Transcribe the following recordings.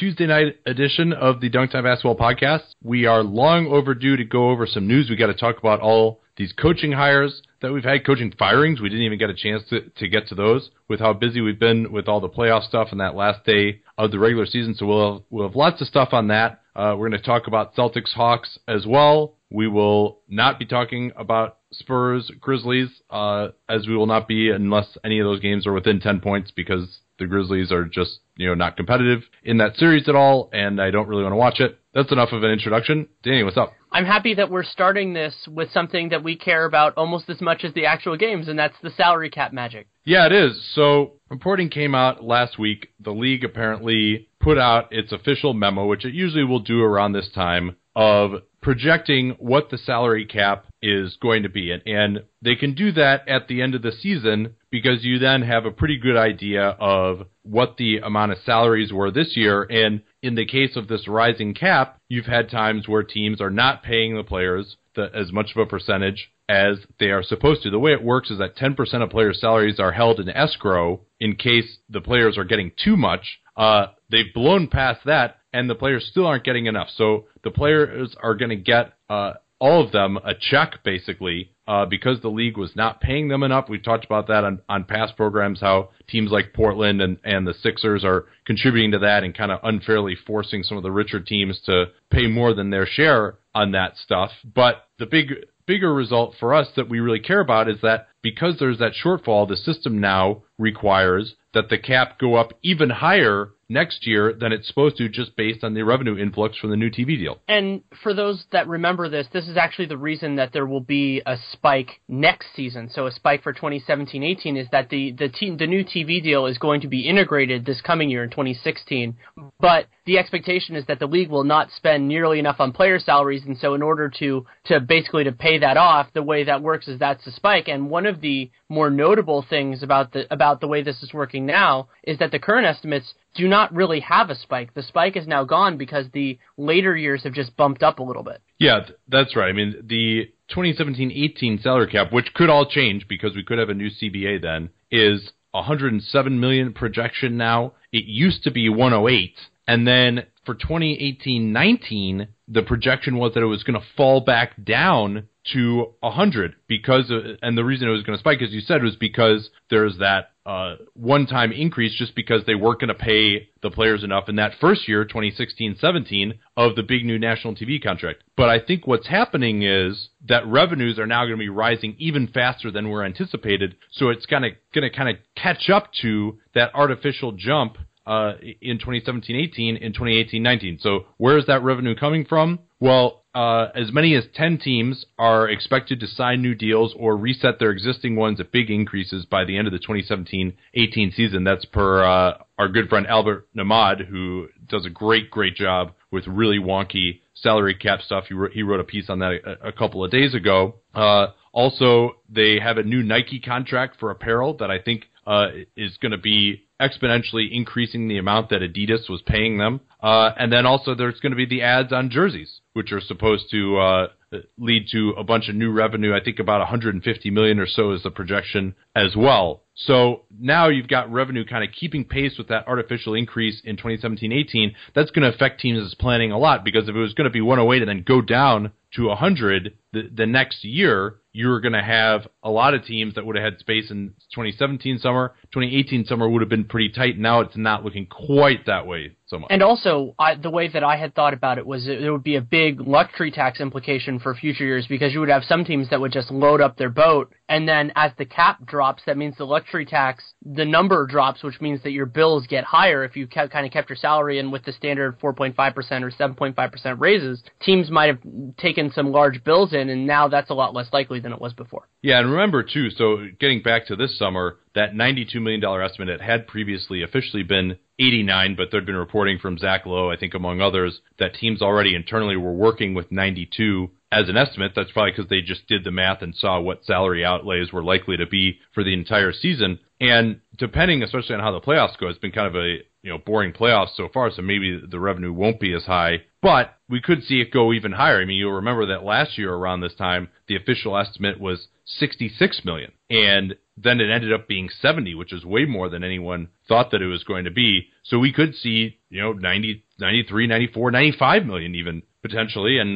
Tuesday night edition of the Dunk Time Basketball Podcast. We are long overdue to go over some news. We got to talk about all these coaching hires that we've had, coaching firings. We didn't even get a chance to get to those with how busy we've been with all the playoff stuff and that last day of the regular season. So we'll have lots of stuff on that. We're going to talk about Celtics Hawks as well. We will not be talking about Spurs Grizzlies, as we will not be unless any of those games are within 10 points, because the Grizzlies are just, not competitive in that series at all, and I don't really want to watch it. That's enough of an introduction. Danny, what's up? I'm happy that we're starting this with something that we care about almost as much as the actual games, and that's the salary cap magic. Yeah, it is. So, reporting came out last week. The league apparently put out its official memo, which it usually will do around this time, of projecting what the salary cap is going to be. And they can do that at the end of the season because you then have a pretty good idea of what the amount of salaries were this year. And in the case of this rising cap, you've had times where teams are not paying the players as much of a percentage as they are supposed to. The way it works is that 10% of players' salaries are held in escrow in case the players are getting too much. They've blown past that, and the players still aren't getting enough. So the players are going to get, all of them, a check, basically, because the league was not paying them enough. We've talked about that on past programs, how teams like Portland and the Sixers are contributing to that and kind of unfairly forcing some of the richer teams to pay more than their share on that stuff. But the bigger result for us that we really care about is that because there's that shortfall, the system now requires that the cap go up even higher next year than it's supposed to, just based on the revenue influx from the new TV deal. And for those that remember this is actually the reason that there will be a spike next season. So a spike for 2017-18 is that the new TV deal is going to be integrated this coming year in 2016. But the expectation is that the league will not spend nearly enough on player salaries, and so in order to basically to pay that off, the way that works is that's a spike. And one of the more notable things about the way this is working now is that the current estimates do not really have a spike. The spike is now gone because the later years have just bumped up a little bit. Yeah, that's right. I mean, the 2017-18 salary cap, which could all change because we could have a new CBA then, is $107 million projection now. It used to be 108, and then for 2018-19, the projection was that it was going to fall back down to 100 and the reason it was going to spike, as you said, was because there's that one-time increase just because they weren't going to pay the players enough in that first year, 2016-17, of the big new national TV contract. But I think what's happening is that revenues are now going to be rising even faster than were anticipated, so it's going to kind of catch up to that artificial jump in 2017-18 and 2018-19. So where is that revenue coming from? Well, as many as 10 teams are expected to sign new deals or reset their existing ones at big increases by the end of the 2017-18 season. That's per our good friend Albert Namad, who does a great job with really wonky salary cap stuff. He wrote a piece on that a couple of days ago. Also, they have a new Nike contract for apparel that I think is going to be exponentially increasing the amount that Adidas was paying them. And then also there's going to be the ads on jerseys, which are supposed to lead to a bunch of new revenue. I think about $150 million or so is the projection as well. So now you've got revenue kind of keeping pace with that artificial increase in 2017-18. That's going to affect teams' planning a lot, because if it was going to be 108 and then go down to 100 the next year, you're going to have a lot of teams that would have had space in 2017 summer. 2018 summer would have been pretty tight. Now it's not looking quite that way so much. And also, the way that I had thought about it was there would be a big luxury tax implication for future years, because you would have some teams that would just load up their boat, and then as the cap drops, that means the luxury tax, the number drops, which means that your bills get higher if you kind of kept your salary in with the standard 4.5% or 7.5% raises. Teams might have taken some large bills in, and now that's a lot less likely than it was before. Yeah, and remember, too, so getting back to this summer, that $92 million estimate, it had previously officially been 89, but there'd been reporting from Zach Lowe, I think among others, that teams already internally were working with 92 as an estimate. That's probably because they just did the math and saw what salary outlays were likely to be for the entire season. And depending, especially on how the playoffs go, it's been kind of a boring playoffs so far, so maybe the revenue won't be as high. But we could see it go even higher. I mean, you'll remember that last year around this time, the official estimate was $66 million. And then it ended up being 70, which is way more than anyone thought that it was going to be. So we could see, 90, 93, 94, 95 million even potentially. And,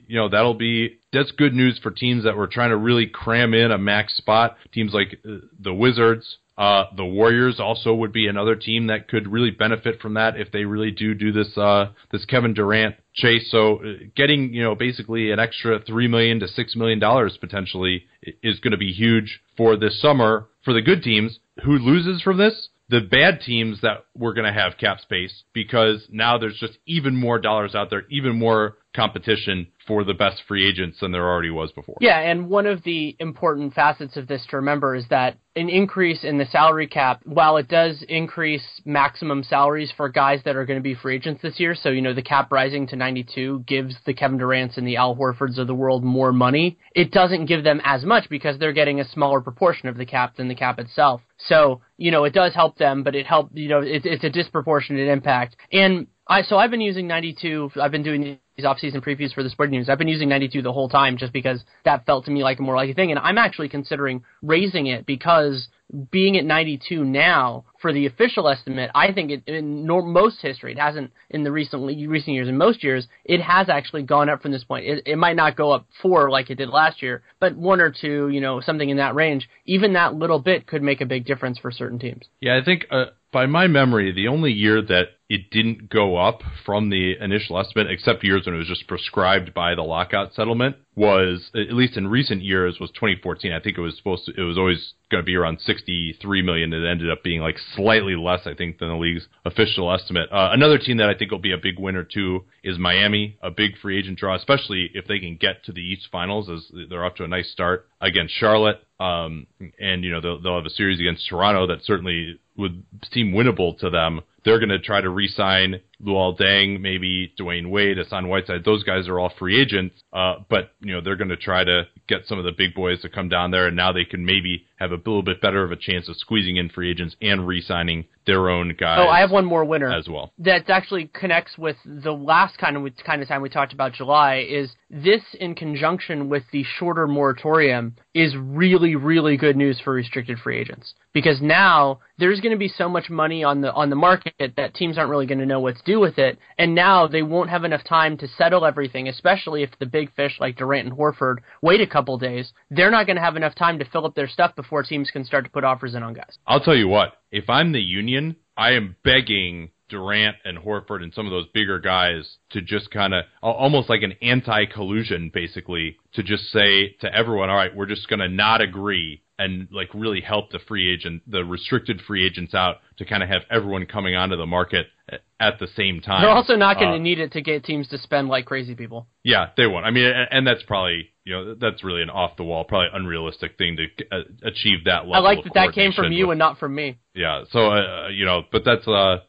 that's good news for teams that were trying to really cram in a max spot. Teams like the Wizards, the Warriors also would be another team that could really benefit from that if they really do this Kevin Durant chase. So getting, basically an extra $3 million to $6 million potentially is going to be huge for this summer for the good teams. Who loses from this? The bad teams that we're going to have cap space, because now there's just even more dollars out there, even more competition for the best free agents than there already was before. Yeah, and one of the important facets of this to remember is that an increase in the salary cap, while it does increase maximum salaries for guys that are going to be free agents this year, so, the cap rising to 92 gives the Kevin Durants and the Al Horfords of the world more money, it doesn't give them as much because they're getting a smaller proportion of the cap than the cap itself. So, it does help them, but it's a disproportionate impact. And I've been using 92. I've been doing these off-season previews for the Sporting News. I've been using 92 the whole time just because that felt to me like a more likely thing. And I'm actually considering raising it because being at 92 now for the official estimate, I think in most history, it hasn't in the recent years. In most years, it has actually gone up from this point. It might not go up 4 like it did last year, but 1 or 2, something in that range. Even that little bit could make a big difference for certain teams. Yeah, I think by my memory, the only year that it didn't go up from the initial estimate, except years when it was just prescribed by the lockout settlement, was, at least in recent years, was 2014. I think it was always going to be around 63 million. It ended up being like slightly less, I think, than the league's official estimate. Another team that I think will be a big winner too is Miami, a big free agent draw, especially if they can get to the East Finals, as they're off to a nice start against Charlotte. And they'll have a series against Toronto that certainly would seem winnable to them. They're going to try to re-sign Luol Deng, maybe Dwayne Wade, Hassan Whiteside. Those guys are all free agents, but they're going to try to get some of the big boys to come down there, and now they can maybe have a little bit better of a chance of squeezing in free agents and re-signing their own guys. Oh, I have one more winner as well. That actually connects with the last kind of time we talked about July. Is this in conjunction with the shorter moratorium is really, really good news for restricted free agents, because now there's going to be so much money on the market that teams aren't really going to know what to do with it, and now they won't have enough time to settle everything, especially if the big fish like Durant and Horford wait a couple days. They're not going to have enough time to fill up their stuff before teams can start to put offers in on guys. I'll tell you what, if I'm the Union, I am begging Durant and Horford and some of those bigger guys to just kind of, almost like an anti-collusion, basically, to just say to everyone, all right, we're just going to not agree, and like really help the restricted free agents out to kind of have everyone coming onto the market at the same time. They're also not going to need it to get teams to spend like crazy people. Yeah, they won't. I mean, and that's probably, that's really an off-the-wall, probably unrealistic thing to achieve that level. I like that came from you and not from me. Yeah, so, but that's,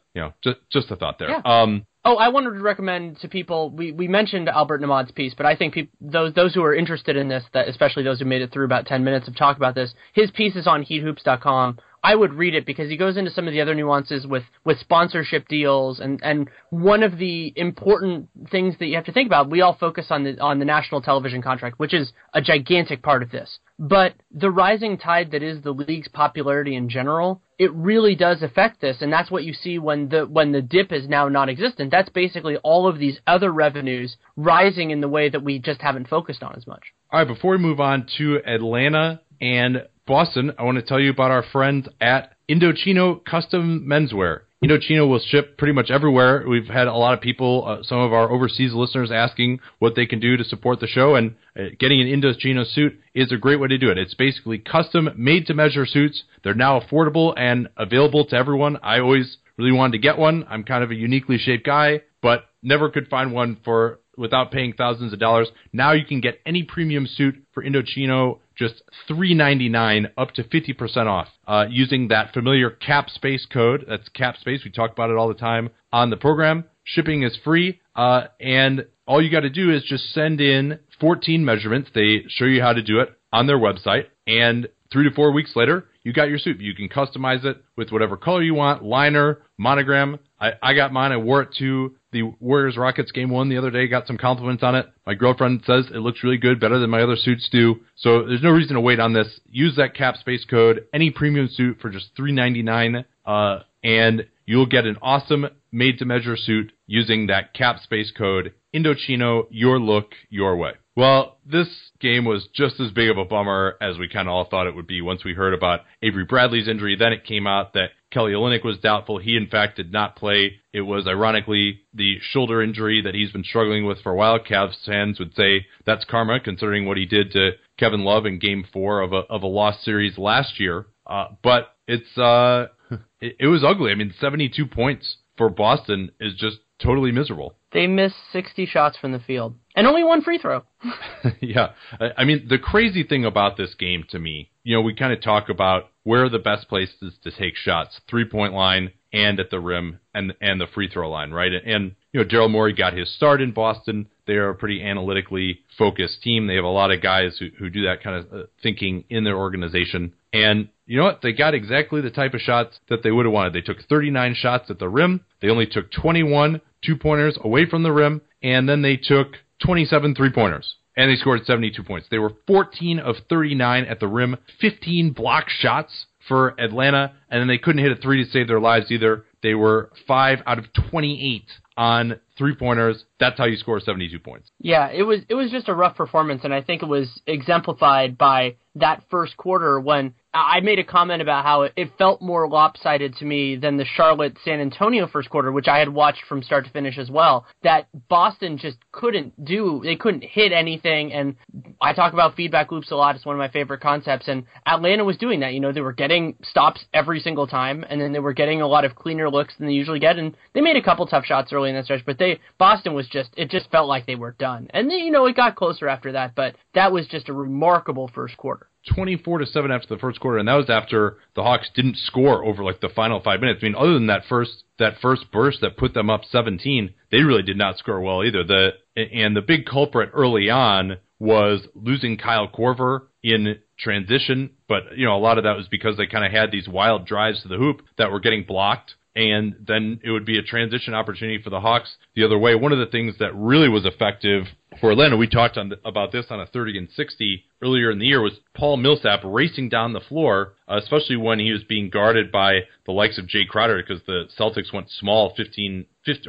just a thought there. Yeah. I wanted to recommend to people, we mentioned Albert Namad's piece, but I think those who are interested in this, that especially those who made it through about 10 minutes of talk about this, his piece is on heathoops.com. I would read it because he goes into some of the other nuances with sponsorship deals, and one of the important things that you have to think about, we all focus on the national television contract, which is a gigantic part of this. But the rising tide that is the league's popularity in general, it really does affect this, and that's what you see when the dip is now non-existent. That's basically all of these other revenues rising in the way that we just haven't focused on as much. All right, before we move on to Atlanta and Boston, I want to tell you about our friends at Indochino Custom Menswear. Indochino will ship pretty much everywhere. We've had a lot of people, some of our overseas listeners, asking what they can do to support the show, and getting an Indochino suit is a great way to do it. It's basically custom, made-to-measure suits. They're now affordable and available to everyone. I always really wanted to get one. I'm kind of a uniquely shaped guy, but never could find one without paying thousands of dollars. Now you can get any premium suit for Indochino just $3.99 up to 50% off using that familiar CAPSPACE code. That's CAPSPACE. We talk about it all the time on the program. Shipping is free, and all you got to do is just send in 14 measurements. They show you how to do it on their website, and 3 to 4 weeks later, you got your suit. You can customize it with whatever color you want, liner, monogram. I got mine. I wore it to the Warriors-Rockets game 1 the other day, got some compliments on it. My girlfriend says it looks really good, better than my other suits do. So there's no reason to wait on this. Use that cap space code, any premium suit for just $399, and you'll get an awesome made-to-measure suit using that cap space code, Indochino, your look, your way. Well, this game was just as big of a bummer as we kind of all thought it would be once we heard about Avery Bradley's injury. Then it came out that Kelly Olynyk was doubtful. He, in fact, did not play. It was, ironically, the shoulder injury that he's been struggling with for a while. Cavs fans would say that's karma, considering what he did to Kevin Love in Game 4 of a lost series last year. But it was ugly. I mean, 72 points for Boston is just totally miserable. They missed 60 shots from the field. And only one free throw. Yeah. I mean, the crazy thing about this game to me, we kind of talk about where are the best places to take shots, 3-point line and at the rim and the free throw line, right? And Daryl Morey got his start in Boston. They are a pretty analytically focused team. They have a lot of guys who do that kind of thinking in their organization. And you know what? They got exactly the type of shots that they would have wanted. They took 39 shots at the rim. They only took 21 two-pointers away from the rim. And then they took 27 three-pointers. And they scored 72 points. They were 14 of 39 at the rim, 15 block shots for Atlanta, and then they couldn't hit a three to save their lives either. They were 5 out of 28 on three-pointers. That's how you score 72 points. Yeah, it was just a rough performance, and I think it was exemplified by that first quarter when I made a comment about how it felt more lopsided to me than the Charlotte-San Antonio first quarter, which I had watched from start to finish as well, that Boston just couldn't hit anything, and I talk about feedback loops a lot. It's one of my favorite concepts, and Atlanta was doing that. They were getting stops every single time, and then they were getting a lot of cleaner looks than they usually get, and they made a couple tough shots early in that stretch, but Boston was it just felt like they were done. And it got closer after that, but that was just a remarkable first quarter. 24-7 after the first quarter, and that was after the Hawks didn't score over the final 5 minutes. I mean, other than that first burst that put them up 17, they really did not score well either. And the big culprit early on was losing Kyle Korver in transition, but a lot of that was because they kind of had these wild drives to the hoop that were getting blocked. And then it would be a transition opportunity for the Hawks the other way. One of the things that really was effective for Atlanta, we talked about this on a 30 and 60 earlier in the year, was Paul Millsap racing down the floor, especially when he was being guarded by the likes of Jay Crowder, because the Celtics went small 3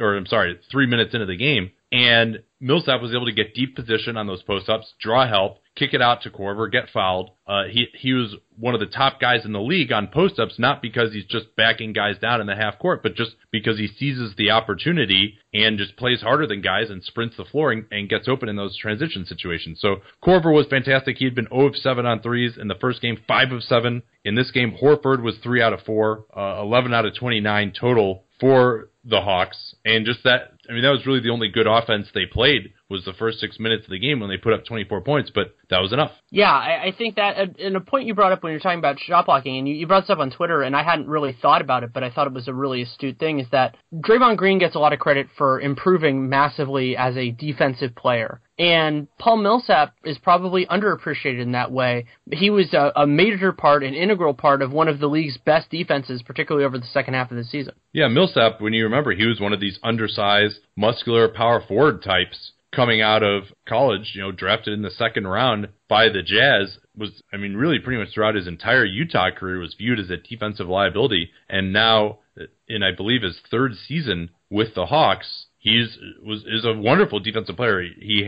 minutes into the game. And Millsap was able to get deep position on those post-ups, draw help, kick it out to Korver, get fouled. He was one of the top guys in the league on post-ups, not because he's just backing guys down in the half court, but just because he seizes the opportunity and just plays harder than guys and sprints the floor and gets open in those transition situations. So Korver was fantastic. He had been 0 of 7 on threes in the first game, 5 of 7. In this game, Horford was 3 out of 4, 11 out of 29 total for the Hawks. And just that was really the only good offense they played, was the first 6 minutes of the game when they put up 24 points, but that was enough. Yeah, I think that, and a point you brought up when you're talking about shot blocking, and you brought this up on Twitter, and I hadn't really thought about it, but I thought it was a really astute thing, is that Draymond Green gets a lot of credit for improving massively as a defensive player. And Paul Millsap is probably underappreciated in that way. He was a major part, an integral part of one of the league's best defenses, particularly over the second half of the season. Yeah, Millsap, when you remember, he was one of these undersized, muscular power forward types coming out of college, drafted in the second round by the Jazz, really pretty much throughout his entire Utah career was viewed as a defensive liability. And now, in I believe his third season with the Hawks, is a wonderful defensive player. He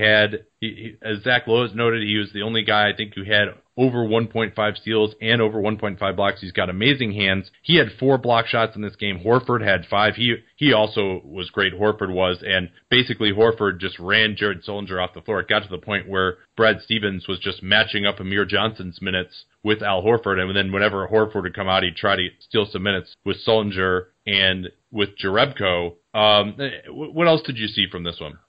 as Zach Lowe has noted, he was the only guy I think who had over 1.5 steals and over 1.5 blocks. He's got amazing hands. He had 4 block shots in this game. Horford had 5. He also was great, Horford was, and basically Horford just ran Jared Sullinger off the floor. It got to the point where Brad Stevens was just matching up Amir Johnson's minutes with Al Horford, and then whenever Horford would come out, he'd try to steal some minutes with Sullinger and with Jerebko. What else did you see from this one?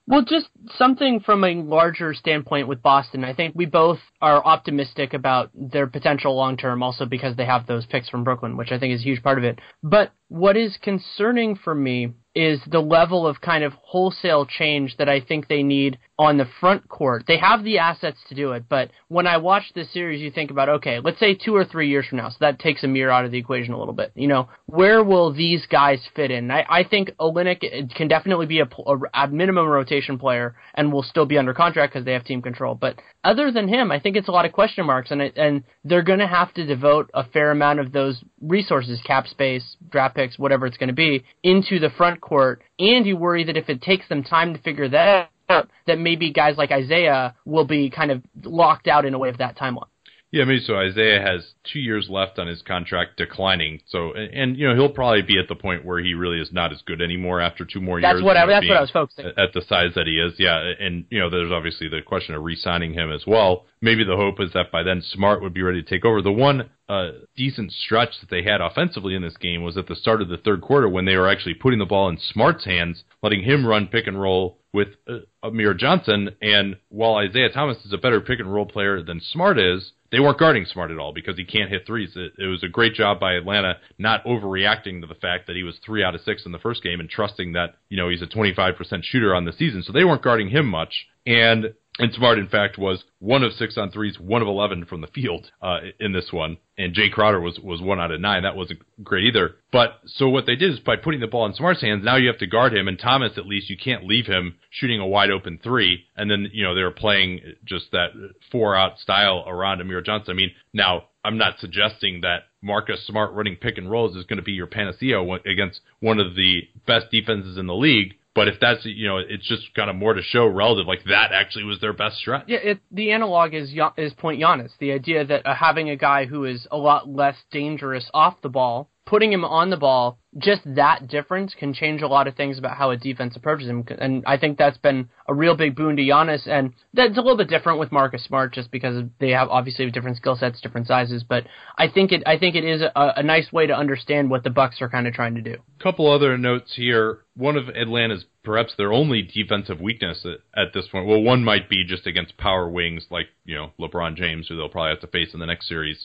Well, just something from a larger standpoint with Boston. I think we both are optimistic about their potential long-term, also because they have those picks from Brooklyn, which I think is a huge part of it. But what is concerning for me is the level of kind of wholesale change that I think they need on the front court. They have the assets to do it, but when I watch this series, you think about, okay, let's say 2 or 3 years from now, so that takes Amir out of the equation a little bit. Where will these guys fit in? I think Olynyk can definitely be a minimum rotation player and will still be under contract because they have team control. But other than him, I think it's a lot of question marks, and they're going to have to devote a fair amount of those resources, cap space, draft picks, whatever it's going to be, into the front court. And you worry that if it takes them time to figure that out, that maybe guys like Isaiah will be kind of locked out in a way of that timeline. Yeah, maybe so. Isaiah has 2 years left on his contract declining. So, and he'll probably be at the point where he really is not as good anymore after 2 more years. That's what I was focusing at the size that he is. Yeah, and there's obviously the question of re-signing him as well. Maybe the hope is that by then Smart would be ready to take over. The one decent stretch that they had offensively in this game was at the start of the third quarter when they were actually putting the ball in Smart's hands, letting him run pick and roll with Amir Johnson. And while Isaiah Thomas is a better pick and roll player than Smart is, they weren't guarding Smart at all because he can't hit threes. It was a great job by Atlanta not overreacting to the fact that he was 3 out of 6 in the first game and trusting that, he's a 25% shooter on the season. So they weren't guarding him much. And Smart, in fact, was 1 of 6 on threes, 1 of 11 from the field in this one. And Jay Crowder was 1 out of 9. That wasn't great either. But so what they did is by putting the ball in Smart's hands, now you have to guard him. And Thomas, at least, you can't leave him shooting a wide open 3. And then, they were playing just that 4-out style around Amir Johnson. I mean, now, I'm not suggesting that Marcus Smart running pick and rolls is going to be your panacea against one of the best defenses in the league. But if that's, it's just kind of more to show relative, like that actually was their best stretch. Yeah, the analog is Point Giannis. The idea that having a guy who is a lot less dangerous off the ball, putting him on the ball, just that difference can change a lot of things about how a defense approaches him. And I think that's been a real big boon to Giannis. And that's a little bit different with Marcus Smart just because they have obviously different skill sets, different sizes. But I think it is a nice way to understand what the Bucks are kind of trying to do. A couple other notes here. One of Atlanta's perhaps their only defensive weakness at this point. Well, one might be just against power wings like, LeBron James, who they'll probably have to face in the next series.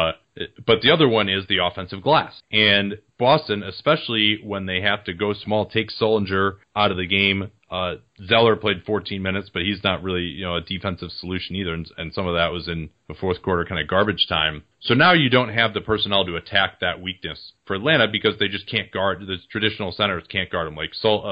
But the other one is the offensive glass. And Boston, especially when they have to go small, take Sullinger out of the game. Zeller played 14 minutes, but he's not really, a defensive solution either. And some of that was in the fourth quarter kind of garbage time. So now you don't have the personnel to attack that weakness for Atlanta because they just can't guard. The traditional centers can't guard them. Like,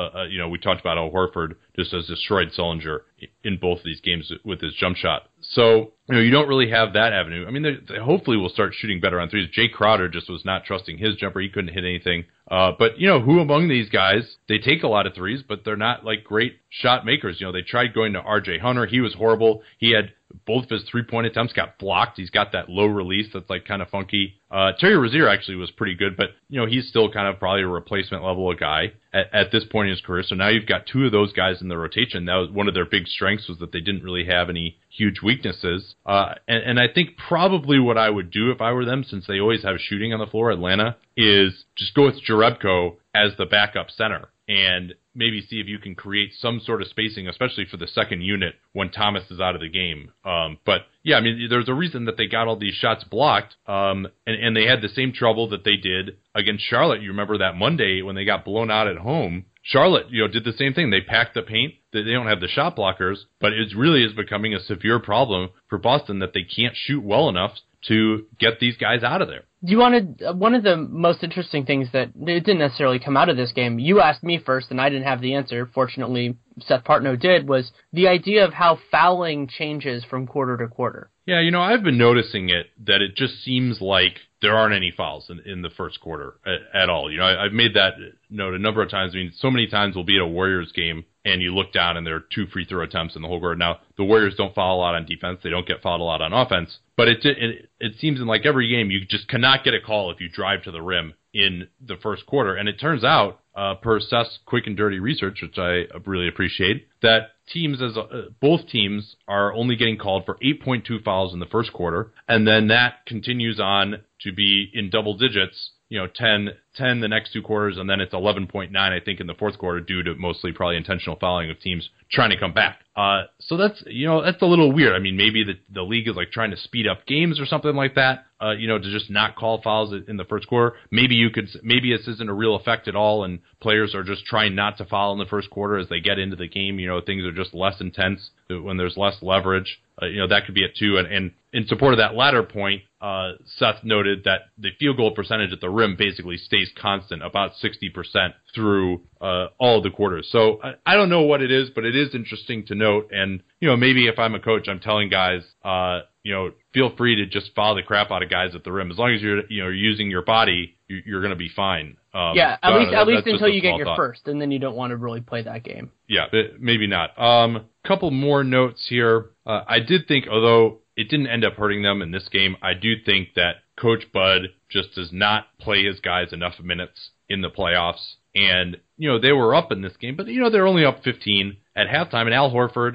we talked about Al Horford just has destroyed Sullinger in both of these games with his jump shot. So, you don't really have that avenue. I mean, they hopefully will start shooting better on threes. Jay Crowder just was not trusting his jumper. He couldn't hit anything. But, who among these guys, they take a lot of threes, but they're not like great shot makers. They tried going to R.J. Hunter. He was horrible. He had both of his 3-point attempts got blocked. He's got that low release that's like kind of funky. Terry Rozier actually was pretty good, but he's still kind of probably a replacement level of guy at this point in his career. So now you've got 2 of those guys in the rotation. That was one of their big strengths, was that they didn't really have any huge weaknesses. And I think probably what I would do if I were them, since they always have shooting on the floor, Atlanta, is just go with Jerebko as the backup center and maybe see if you can create some sort of spacing, especially for the second unit when Thomas is out of the game. But yeah, I mean, there's a reason that they got all these shots blocked, and they had the same trouble that they did against Charlotte. You remember that Monday when they got blown out at home? Charlotte, did the same thing. They packed the paint. They don't have the shot blockers, but it really is becoming a severe problem for Boston that they can't shoot well enough to get these guys out of there. One of the most interesting things that it didn't necessarily come out of this game, you asked me first and I didn't have the answer, fortunately Seth Partnow did, was the idea of how fouling changes from quarter to quarter. Yeah, I've been noticing that it just seems like there aren't any fouls in the first quarter at all. I've made that note a number of times. I mean, so many times we'll be at a Warriors game and you look down and there are 2 free throw attempts in the whole quarter. Now, the Warriors don't foul a lot on defense. They don't get fouled a lot on offense. But it seems in like every game you just cannot get a call if you drive to the rim in the first quarter. And it turns out, per Seth's quick and dirty research, which I really appreciate, that both teams are only getting called for 8.2 fouls in the first quarter, and then that continues on to be in double digits 10 the next two quarters, and then it's 11.9, I think, in the fourth quarter due to mostly probably intentional fouling of teams trying to come back. So that's a little weird. I mean, maybe the league is like trying to speed up games or something like that, to just not call fouls in the first quarter. Maybe this isn't a real effect at all, and players are just trying not to foul in the first quarter as they get into the game. Things are just less intense when there's less leverage. That could be it too. And in support of that latter point, Seth noted that the field goal percentage at the rim basically stays constant, about 60% through all of the quarters. So I don't know what it is, but it is interesting to note. And maybe if I'm a coach, I'm telling guys, feel free to just foul the crap out of guys at the rim. As long as you're using your body, you're going to be fine. At least until you get your first, and then you don't want to really play that game. Yeah, maybe not. Couple more notes here. I did think, although it didn't end up hurting them in this game, I do think that Coach Bud just does not play his guys enough minutes in the playoffs. And, they were up in this game, but, they're only up 15 at halftime. And Al Horford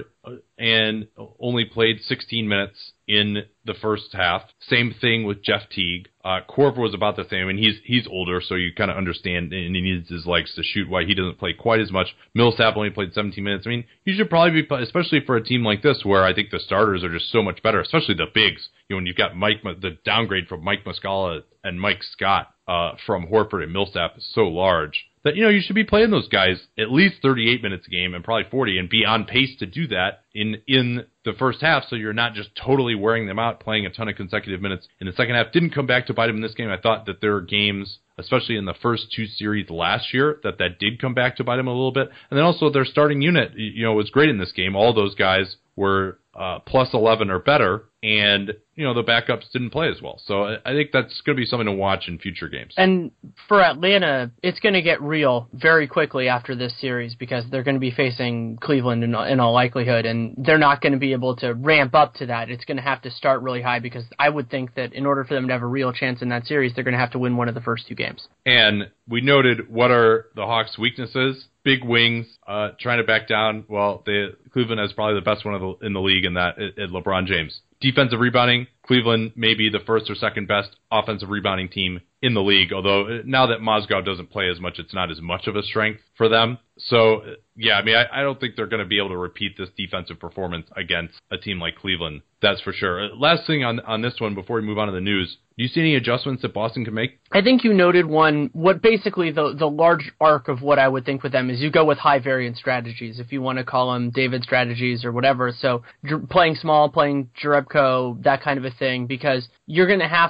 only played 16 minutes in the first half. Same thing with Jeff Teague. Korver was about the same, and he's older, so you kind of understand, and he needs his legs to shoot, why he doesn't play quite as much. Millsap only played 17 minutes. I mean, you should probably be, especially for a team like this, where I think the starters are just so much better, especially the bigs. When you've got the downgrade from Mike Muscala and Mike Scott from Horford and Millsap is so large that, you should be playing those guys at least 38 minutes a game and probably 40 and be on pace to do that in the first half, so you're not just totally wearing them out playing a ton of consecutive minutes in the second half. Didn't come back to bite them in this game. I thought that there were games, especially in the first two series last year, that did come back to bite them a little bit. And then also their starting unit, was great in this game. All those guys were plus 11 or better, and the backups didn't play as well. So I think that's going to be something to watch in future games. And for Atlanta, it's going to get real very quickly after this series, because they're going to be facing Cleveland in all likelihood, and they're not going to be able to ramp up to that. It's going to have to start really high, because I would think that in order for them to have a real chance in that series, they're going to have to win one of the first two games. And we noted what are the Hawks' weaknesses. Big wings, trying to back down. Well, Cleveland has probably the best one in the league in that, at LeBron James. Defensive rebounding, Cleveland may be the first or second best offensive rebounding team in the league, although now that Mozgov doesn't play as much, it's not as much of a strength for them. So, yeah, I mean, I don't think they're going to be able to repeat this defensive performance against a team like Cleveland. That's for sure. Last thing on this one before we move on to the news, do you see any adjustments that Boston can make? I think you noted one. What basically the large arc of what I would think with them is you go with high variance strategies, if you want to call them David strategies or whatever. So playing small, playing Jerebko, that kind of a thing, because you're going to have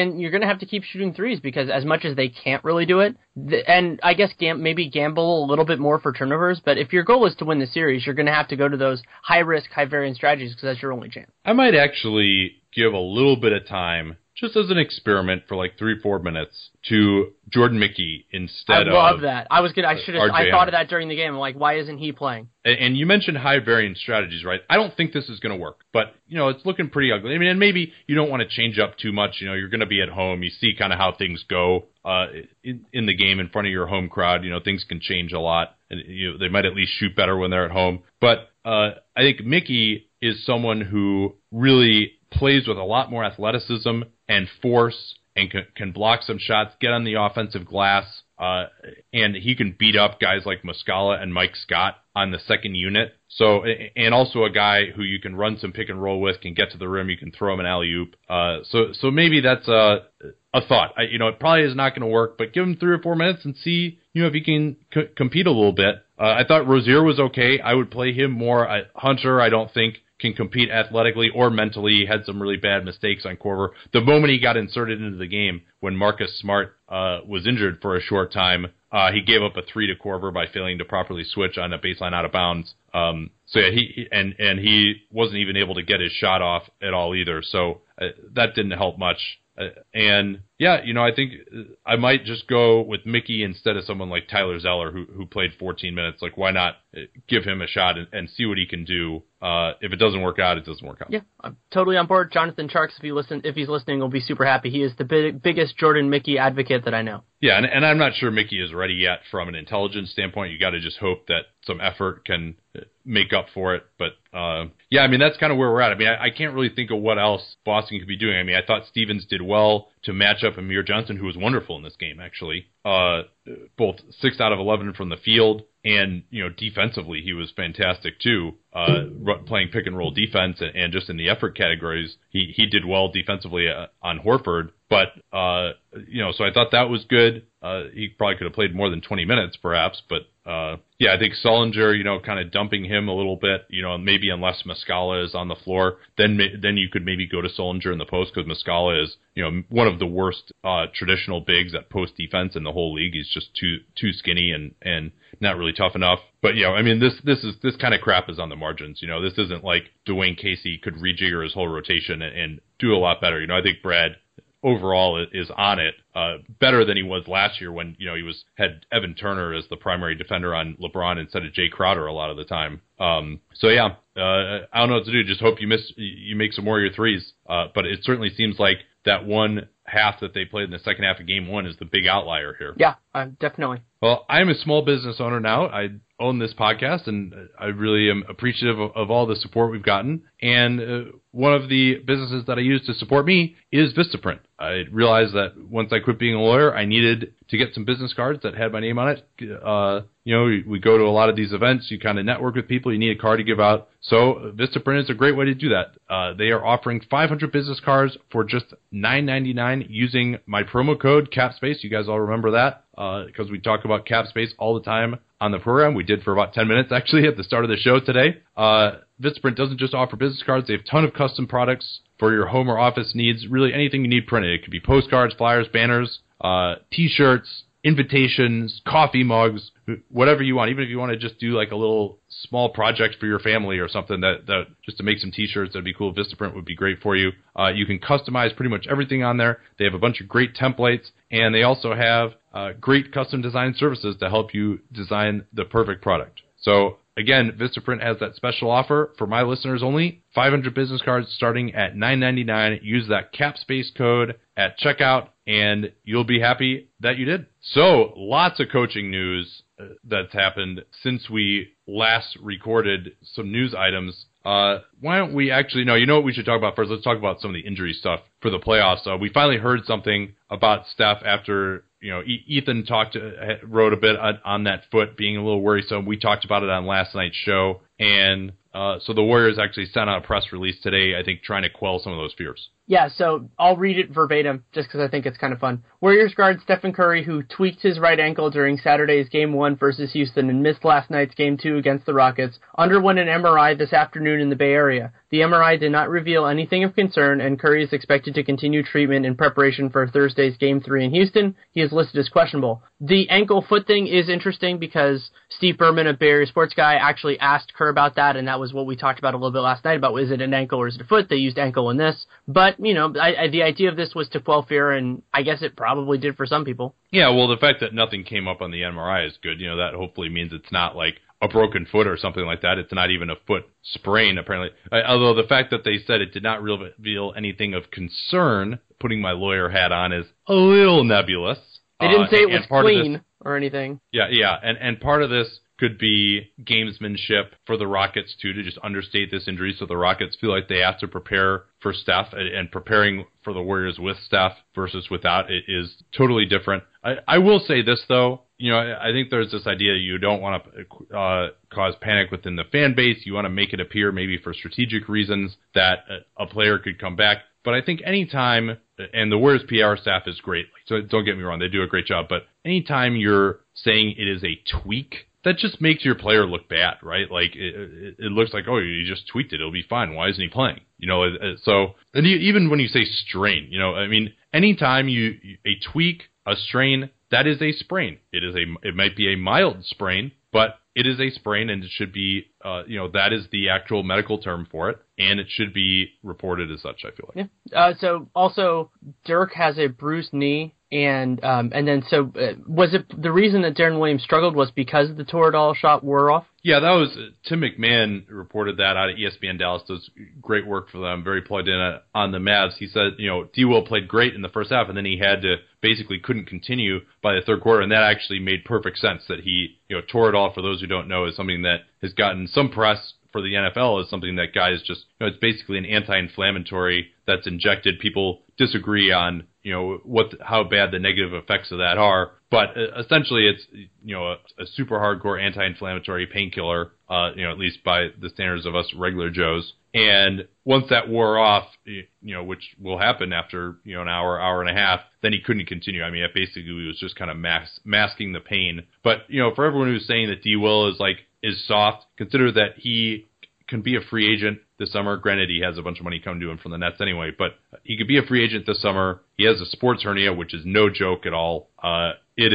to keep shooting threes, because as much as they can't really do it, and I guess maybe gamble a little bit more for turnovers, but if your goal is to win the series, you're going to have to go to those high risk, high variance strategies, because that's your only chance. I might actually give a little bit of time, just as an experiment for like 3-4 minutes, to Jordan Mickey instead of... I love that. I thought of that during the game. I'm like, why isn't he playing? And you mentioned high variance strategies, right? I don't think this is going to work, but, it's looking pretty ugly. I mean, and maybe you don't want to change up too much. You're going to be at home. You see kind of how things go in the game in front of your home crowd. Things can change a lot, and they might at least shoot better when they're at home. But I think Mickey is someone who really plays with a lot more athleticism and force, and can block some shots, get on the offensive glass, and he can beat up guys like Muscala and Mike Scott on the second unit. So, and also a guy who you can run some pick and roll with, can get to the rim, you can throw him an alley-oop. So maybe that's a thought. It probably is not going to work, but give him 3 or 4 minutes and see, if he can compete a little bit. I thought Rozier was okay. I would play him more. Hunter, I don't think can compete athletically or mentally. He had some really bad mistakes on Korver. The moment he got inserted into the game, when Marcus Smart was injured for a short time, he gave up a 3 to Korver by failing to properly switch on a baseline out of bounds. So yeah, he wasn't even able to get his shot off at all either. So that didn't help much. And yeah, I think I might just go with Mickey instead of someone like Tyler Zeller, who played 14 minutes. Like, why not give him a shot and see what he can do? If it doesn't work out, it doesn't work out. Yeah, I'm totally on board. Jonathan Sharks, if he's listening, will be super happy. He is the biggest Jordan Mickey advocate that I know. Yeah, and I'm not sure Mickey is ready yet from an intelligence standpoint. You got to just hope that some effort can make up for it. But yeah, I mean, that's kind of where we're at. I mean, I can't really think of what else Boston could be doing. I mean, I thought Stevens did well to match up Amir Johnson, who was wonderful in this game, actually. Both 6 out of 11 from the field, and defensively he was fantastic too. Playing pick and roll defense and just in the effort categories, he did well defensively on Horford. But so I thought that was good. He probably could have played more than 20 minutes, perhaps. But I think Sullinger, kind of dumping him a little bit. Maybe unless Muscala is on the floor, then you could maybe go to Sullinger in the post, because Muscala is one of the worst traditional bigs at post defense in the whole league. He's just too skinny and not really tough enough. But this kind of crap is on the margins. This isn't like Dwayne Casey could rejigger his whole rotation and do a lot better. I think Brad overall is on it better than he was last year when he had Evan Turner as the primary defender on LeBron instead of Jay Crowder a lot of the time. I don't know what to do. Just hope you make some more of your threes. But it certainly seems like that one half that they played in the second half of game one is the big outlier here. Yeah, definitely. Well, I'm a small business owner now. I own this podcast, and I really am appreciative of all the support we've gotten. And one of the businesses that I use to support me is Vistaprint. I realized that once I quit being a lawyer, I needed to get some business cards that had my name on it. We go to a lot of these events. You kind of network with people. You need a card to give out. So Vistaprint is a great way to do that. They are offering 500 business cards for just $9.99 using my promo code CAPSPACE. You guys all remember that because we talk about CAPSPACE all the time on the program. We did for about 10 minutes, actually, at the start of the show today. Vistaprint doesn't just offer business cards. They have a ton of custom products for your home or office needs, really anything you need printed. It could be postcards, flyers, banners, T-shirts, invitations, coffee mugs, whatever you want. Even if you want to just do like a little small project for your family or something that just to make some T-shirts, that'd be cool. Vistaprint would be great for you. You can customize pretty much everything on there. They have a bunch of great templates, and they also have great custom design services to help you design the perfect product. So again, Vistaprint has that special offer for my listeners only. 500 business cards starting at $9.99. Use that CAPSPACE code at checkout, and you'll be happy that you did. So, lots of coaching news that's happened since we last recorded some news items. Why don't we actually, no, you know what we should talk about first? Let's talk about some of the injury stuff for the playoffs. We finally heard something about Steph after, Ethan wrote a bit on that foot being a little worrisome. We talked about it on last night's show. And so the Warriors actually sent out a press release today, I think, trying to quell some of those fears. Yeah, so I'll read it verbatim just because I think it's kind of fun. Warriors guard Stephen Curry, who tweaked his right ankle during Saturday's Game 1 versus Houston and missed last night's Game 2 against the Rockets, underwent an MRI this afternoon in the Bay Area. The MRI did not reveal anything of concern, and Curry is expected to continue treatment in preparation for Thursday's Game 3 in Houston. He is listed as questionable. The ankle-foot thing is interesting because Steve Berman of Bay Area Sports Guy actually asked Kerr about that, and that was what we talked about a little bit last night about is it an ankle or is it a foot? They used ankle in this. But, the idea of this was to quell fear, and I guess it probably did for some people. Yeah, well, the fact that nothing came up on the MRI is good. That hopefully means it's not like a broken foot or something like that. It's not even a foot sprain, apparently. Although the fact that they said it did not reveal anything of concern, putting my lawyer hat on, is a little nebulous. They didn't say it was clean or anything. Yeah, and part of this could be gamesmanship for the Rockets, too, to just understate this injury so the Rockets feel like they have to prepare for Steph, and preparing for the Warriors with Steph versus without it is totally different. I will say this, though. I think there's this idea you don't want to cause panic within the fan base. You want to make it appear maybe for strategic reasons that a player could come back. But I think anytime, and the Warriors PR staff is great, so don't get me wrong, they do a great job, but anytime you're saying it is a tweak, that just makes your player look bad, right? Like, it looks like, oh, you just tweaked it, it'll be fine, why isn't he playing? And even when you say strain, anytime a tweak, a strain, that is a sprain. It might be a mild sprain, but it is a sprain, and it should be, that is the actual medical term for it, and it should be reported as such, I feel like. Yeah. So also, Dirk has a bruised knee, and then was it the reason that Deron Williams struggled was because the Toradol shot wore off? Yeah, that was Tim McMahon reported that out of ESPN Dallas. Does great work for them, very plugged in on the Mavs. He said, D-Will played great in the first half, and then he basically couldn't continue by the third quarter, and that actually made perfect sense that he, Toradol, for those who don't know, is something that has gotten some press for the NFL, is something that guys just, it's basically an anti-inflammatory that's injected. People disagree on, how bad the negative effects of that are. But essentially, it's a super hardcore anti-inflammatory painkiller, at least by the standards of us regular Joes. And once that wore off, which will happen after an hour and a half, then he couldn't continue. I mean, it basically was just kind of masking the pain. But for everyone who's saying that D. Will is soft, consider that he can be a free agent this summer. Granted, he has a bunch of money coming to him from the Nets anyway, but he could be a free agent this summer. He has a sports hernia, which is no joke at all. It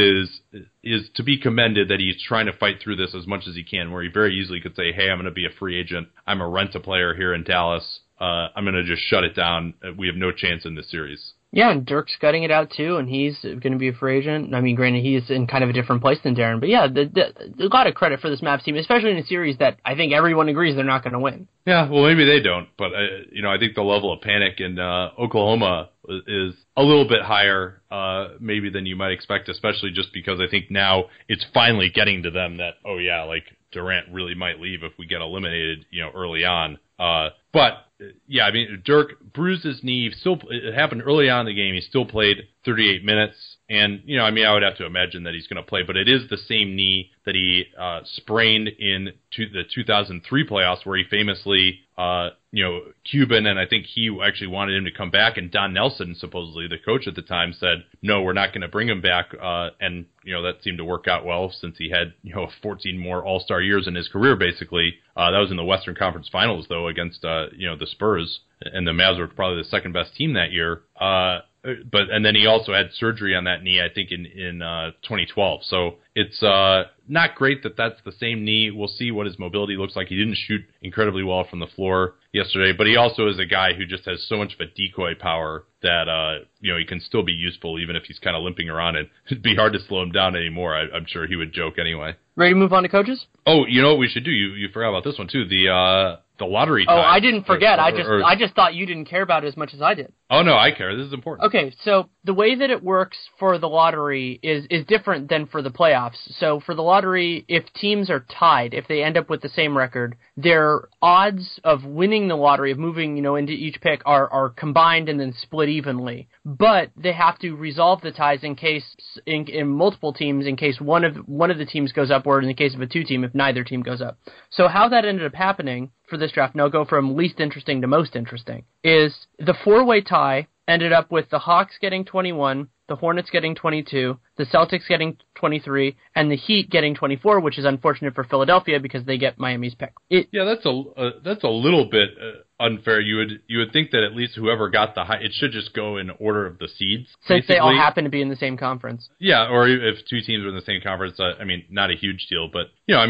is to be commended that he's trying to fight through this as much as he can, where he very easily could say, hey, I'm going to be a free agent. I'm a rent-a-player here in Dallas. I'm going to just shut it down. We have no chance in this series. Yeah, and Dirk's gutting it out too, and he's going to be a free agent. I mean, granted, he's in kind of a different place than Darren, but yeah, a lot of credit for this Mavs team, especially in a series that I think everyone agrees they're not going to win. Yeah, well, maybe they don't, but I think the level of panic in Oklahoma is a little bit higher, maybe than you might expect, especially just because I think now it's finally getting to them that, oh yeah, Durant really might leave if we get eliminated, early on. But yeah, I mean, Dirk bruised his knee. It happened early on in the game. He still played 38 minutes. And, I would have to imagine that he's going to play, but it is the same knee that he sprained in the 2003 playoffs where he famously, Cuban, and I think he actually wanted him to come back, and Don Nelson, supposedly the coach at the time, said, no, we're not going to bring him back, and, that seemed to work out well since he had, 14 more All-Star years in his career, basically. That was in the Western Conference Finals, though, against, the Spurs, and the Mavs were probably the second-best team that year. And then he also had surgery on that knee, I think, in 2012. So it's not great that that's the same knee. We'll see what his mobility looks like. He didn't shoot incredibly well from the floor yesterday, but he also is a guy who just has so much of a decoy power that he can still be useful even if he's kind of limping around, and it'd be hard to slow him down anymore. I'm sure he would joke anyway. Ready to move on to coaches? Oh, you know what we should do? You forgot about this one too. The lottery tie. Oh, I didn't forget. I just thought you didn't care about it as much as I did. Oh, no, I care. This is important. Okay, so the way that it works for the lottery is different than for the playoffs. So for the lottery, if teams are tied, if they end up with the same record, their odds of winning the lottery, of moving, into each pick, are combined and then split evenly. But they have to resolve the ties in case, in multiple teams, in case one of the teams goes up, or in the case of a two-team, if neither team goes up. So how that ended up happening for this draft, and I'll go from least interesting to most interesting, is the four-way tie ended up with the Hawks getting 21, the Hornets getting 22, the Celtics getting 23, and the Heat getting 24, which is unfortunate for Philadelphia because they get Miami's pick. Yeah, that's a little bit unfair. You would think that at least whoever got the high, it should just go in order of the seeds. Since basically. They all happen to be in the same conference. Yeah, or if two teams are in the same conference, not a huge deal, but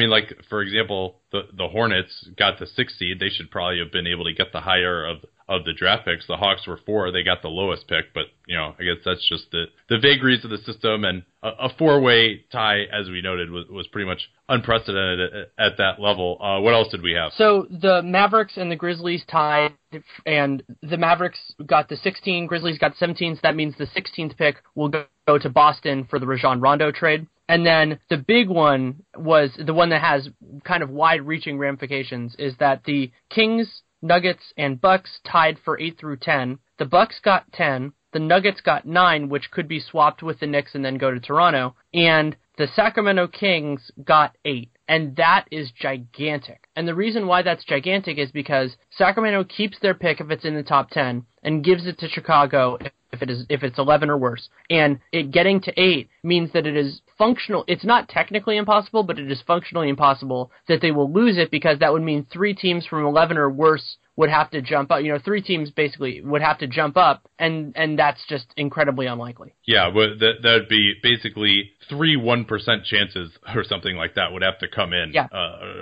for example, the Hornets got the 6th seed. They should probably have been able to get the higher of the draft picks. The Hawks were 4. They got the lowest pick, but, I guess that's just the vagaries of the system, and a four-way tie, as we noted, was pretty much unprecedented at that level. What else did we have? So the Mavericks and the Grizzlies tied, and the Mavericks got the 16, Grizzlies got 17, so that means the 16th pick will go to Boston for the Rajon Rondo trade. And then the big one was the one that has kind of wide-reaching ramifications, is that the Kings, Nuggets, and Bucks tied for 8 through 10. The Bucks got 10. The Nuggets got 9, which could be swapped with the Knicks and then go to Toronto. And the Sacramento Kings got 8. And that is gigantic. And the reason why that's gigantic is because Sacramento keeps their pick if it's in the top 10 and gives it to Chicago if it's 11 or worse. And it getting to 8 means that it is functional. It's not technically impossible, but it is functionally impossible that they will lose it, because that would mean 3 teams from 11 or worse would have to jump up. 3 teams basically would have to jump up, and that's just incredibly unlikely. Yeah, but that would be basically 3 1% chances or something like that would have to come in, yeah.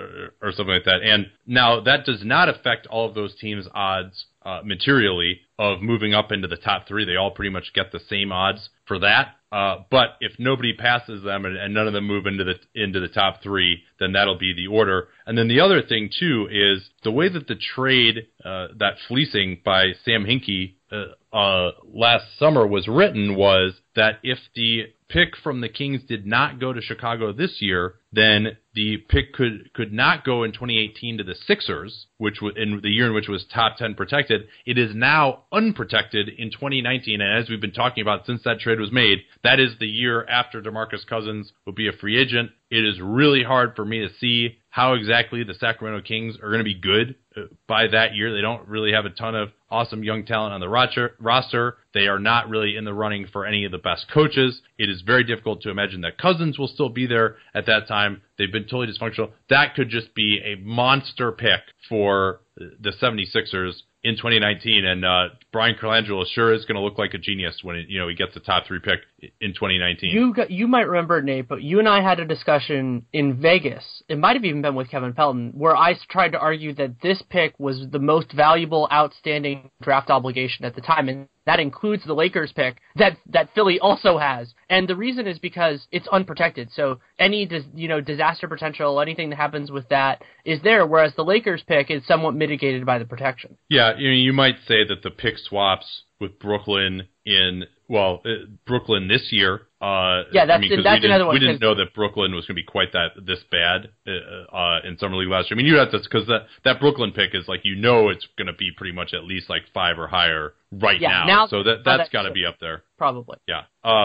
Or something like that. And now that does not affect all of those teams' odds materially of moving up into the top 3. They all pretty much get the same odds for that. But if nobody passes them and none of them move into the top 3, then that'll be the order. And then the other thing too is the way that the trade, that fleecing by Sam Hinkie last summer was written, was that if the pick from the Kings did not go to Chicago this year, then the pick could not go in 2018 to the Sixers, which in the year in which it was top 10 protected. It is now unprotected in 2019, and as we've been talking about since that trade was made, that is the year after DeMarcus Cousins will be a free agent. It is really hard for me to see how exactly the Sacramento Kings are going to be good by that year. They don't really have a ton of awesome young talent on the roster. They are not really in the running for any of the best coaches. It is very difficult to imagine that Cousins will still be there at that time. They've been totally dysfunctional. That could just be a monster pick for the 76ers in 2019, and Brian Colangelo sure is going to look like a genius when he gets the top 3 pick in 2019. You might remember it, Nate, but you and I had a discussion in Vegas. It might have even been with Kevin Pelton, where I tried to argue that this pick was the most valuable, outstanding draft obligation at the time, and that includes the Lakers pick that Philly also has. And the reason is because it's unprotected. So any disaster potential, anything that happens with that is there, whereas the Lakers pick is somewhat mitigated by the protection. Yeah, you might say that the pick swaps with Brooklyn Brooklyn this year. That's another one. We didn't know that Brooklyn was going to be quite this bad in Summer League last year. I mean, you have to, because that Brooklyn pick is like, it's going to be pretty much at least like 5 or higher now. So that's got to be up there. Probably. Yeah.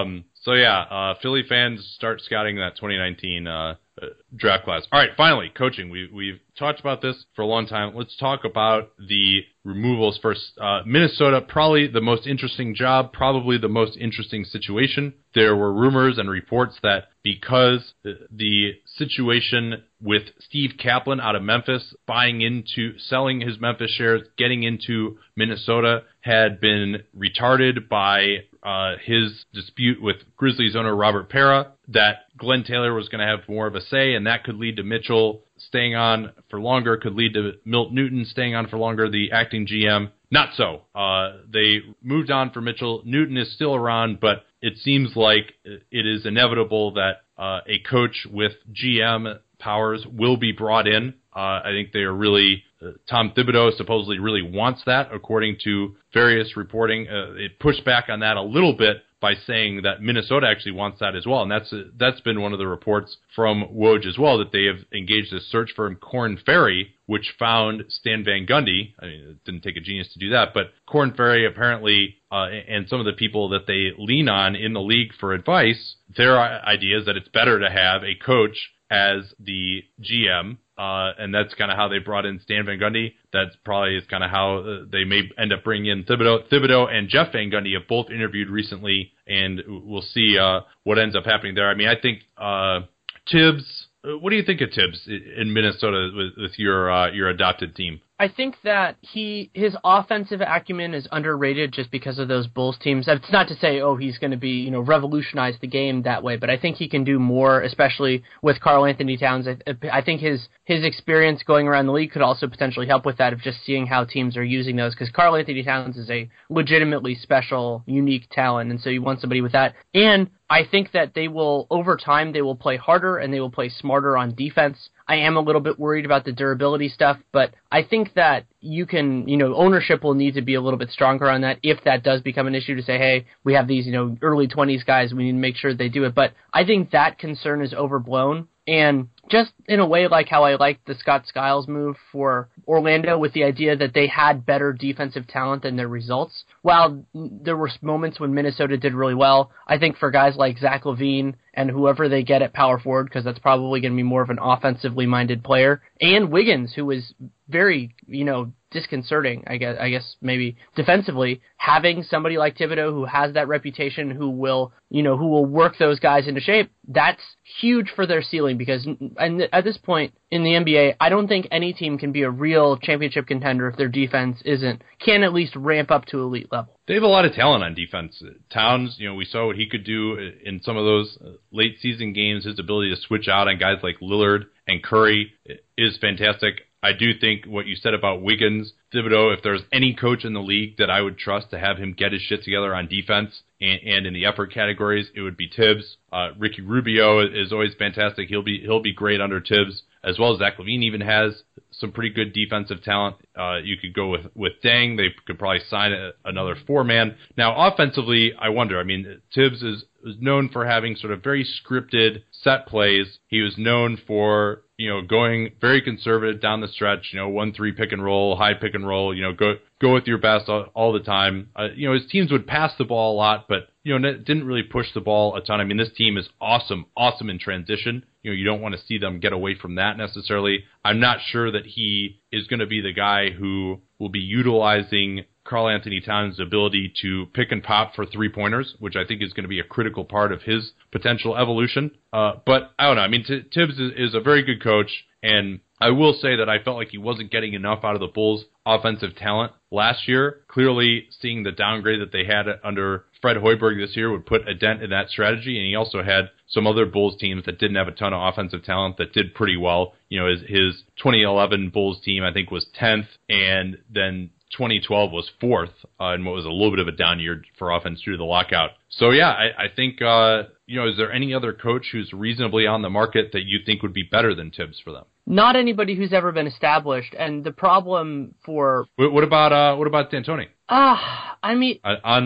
Philly fans start scouting that 2019 draft class. All right, finally, coaching. We've talked about this for a long time. Let's talk about the removals first. Minnesota, probably the most interesting job, probably the most interesting situation. There were rumors and reports that because the situation with Steve Kaplan out of Memphis, selling his Memphis shares, getting into Minnesota, had been retarded by his dispute with Grizzlies owner Robert Pera, that Glenn Taylor was going to have more of a say, and that could lead to Mitchell staying on for longer, could lead to Milt Newton staying on for longer, the acting GM. Not so. They moved on for Mitchell. Newton is still around, but it seems like it is inevitable that a coach with GM powers will be brought in. I think they are really Tom Thibodeau supposedly really wants that, according to various reporting. It pushed back on that a little bit by saying that Minnesota actually wants that as well, and that's been one of the reports from Woj as well, that they have engaged a search firm, Korn Ferry, which found Stan Van Gundy. I mean, it didn't take a genius to do that, but Korn Ferry apparently, and some of the people that they lean on in the league for advice, their idea is that it's better to have a coach as the GM, and that's kind of how they brought in Stan Van Gundy. That's probably is kind of how they may end up bringing in Thibodeau. Thibodeau and Jeff Van Gundy have both interviewed recently, and we'll see what ends up happening there. I mean, I think Tibbs. What do you think of Tibbs in Minnesota with your adopted team? I think that his offensive acumen is underrated just because of those Bulls teams. It's not to say, he's going to be, revolutionize the game that way, but I think he can do more, especially with Karl Anthony Towns. I think his experience going around the league could also potentially help with that, of just seeing how teams are using those, because Karl Anthony Towns is a legitimately special, unique talent, and so you want somebody with that. And I think that over time, they will play harder and they will play smarter on defense. I am a little bit worried about the durability stuff, but I think that ownership will need to be a little bit stronger on that if that does become an issue, to say, hey, we have these, early 20s guys, we need to make sure they do it. But I think that concern is overblown. And just in a way like how I liked the Scott Skiles move for Orlando, with the idea that they had better defensive talent than their results. While there were moments when Minnesota did really well, I think for guys like Zach LaVine and whoever they get at power forward, because that's probably going to be more of an offensively minded player, and Wiggins, who is very, disconcerting, I guess maybe defensively, having somebody like Thibodeau who has that reputation, who will work those guys into shape, that's huge for their ceiling, because at this point in the NBA, I don't think any team can be a real championship contender if their defense can at least ramp up to elite level. They have a lot of talent on defense. Towns, we saw what he could do in some of those late season games. His ability to switch out on guys like Lillard and Curry is fantastic. I do think what you said about Wiggins, Thibodeau, if there's any coach in the league that I would trust to have him get his shit together on defense and in the effort categories, it would be Tibbs. Ricky Rubio is always fantastic. He'll be great under Tibbs, as well as Zach LaVine even has some pretty good defensive talent. You could go with Deng. They could probably sign another 4-man. Now, offensively, I wonder. I mean, Tibbs is known for having sort of very scripted set plays. He was known for, going very conservative down the stretch, 1-3 pick and roll, high pick and roll, go with your best all the time. His teams would pass the ball a lot, but, didn't really push the ball a ton. I mean, this team is awesome in transition. You don't want to see them get away from that necessarily. I'm not sure that he is going to be the guy who will be utilizing Karl-Anthony Towns' ability to pick and pop for three-pointers, which I think is going to be a critical part of his potential evolution. But I don't know. I mean, Tibbs is a very good coach, and I will say that I felt like he wasn't getting enough out of the Bulls' offensive talent last year. Clearly, seeing the downgrade that they had under Fred Hoiberg this year would put a dent in that strategy, and he also had some other Bulls teams that didn't have a ton of offensive talent that did pretty well. His 2011 Bulls team, I think, was 10th, and then 2012 was 4th in what was a little bit of a down year for offense due to the lockout. So, yeah, I think, is there any other coach who's reasonably on the market that you think would be better than Tibbs for them? Not anybody who's ever been established. And the problem for... What about D'Antoni? I mean...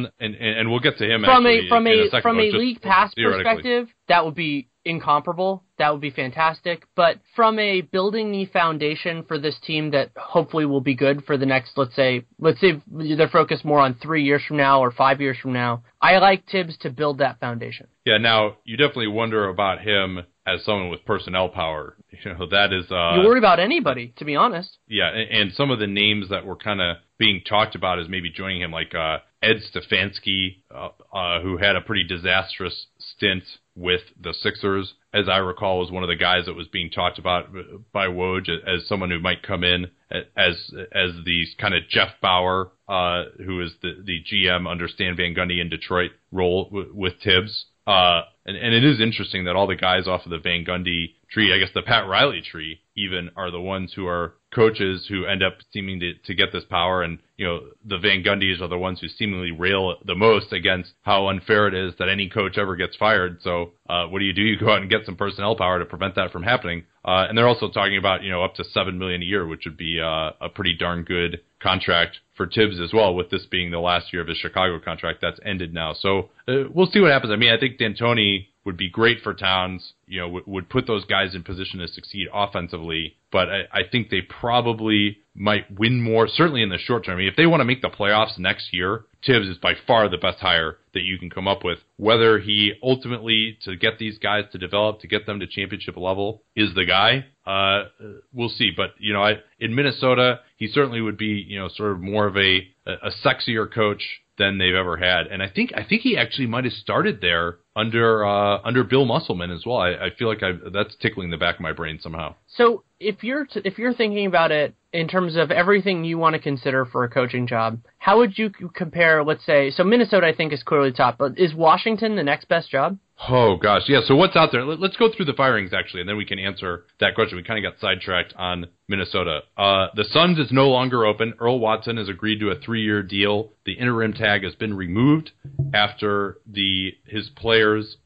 And we'll get to him from actually in a second. From a league pass perspective, that would be incomparable. That would be fantastic. But from a building the foundation for this team that hopefully will be good for the next, let's say they're focused more on 3 years from now or 5 years from now, I like Tibbs to build that foundation. Yeah, now, you definitely wonder about him as someone with personnel power. That is... you worry about anybody, to be honest. Yeah, and some of the names that were kind of being talked about as maybe joining him, like Ed Stefanski, who had a pretty disastrous stint with the Sixers, as I recall, was one of the guys that was being talked about by Woj as someone who might come in as the kind of Jeff Bauer, who is the GM under Stan Van Gundy in Detroit role with Tibbs. And it is interesting that all the guys off of the Van Gundy tree, I guess the Pat Riley tree even, are the ones who are coaches who end up seeming to get this power. And, the Van Gundys are the ones who seemingly rail the most against how unfair it is that any coach ever gets fired. So what do? You go out and get some personnel power to prevent that from happening. And they're also talking about, up to $7 million a year, which would be a pretty darn good contract for Tibbs as well, with this being the last year of his Chicago contract that's ended now. So we'll see what happens. I mean, I think D'Antoni would be great for Towns, would put those guys in position to succeed offensively, but I think they probably might win more, certainly in the short term. I mean, if they want to make the playoffs next year, Tibbs is by far the best hire that you can come up with. Whether he ultimately, to get these guys to develop, to get them to championship level, is the guy, we'll see. But, in Minnesota, he certainly would be, sort of more of a sexier coach than they've ever had. And I think he actually might have started there under Bill Musselman as well. I feel like that's tickling the back of my brain somehow. So if you're thinking about it in terms of everything you want to consider for a coaching job, how would you compare, let's say, so Minnesota I think is clearly top, but is Washington the next best job? Oh, gosh. Yeah, so what's out there? Let's go through the firings, actually, and then we can answer that question. We kind of got sidetracked on Minnesota. The Suns is no longer open. Earl Watson has agreed to a 3-year deal. The interim tag has been removed after his players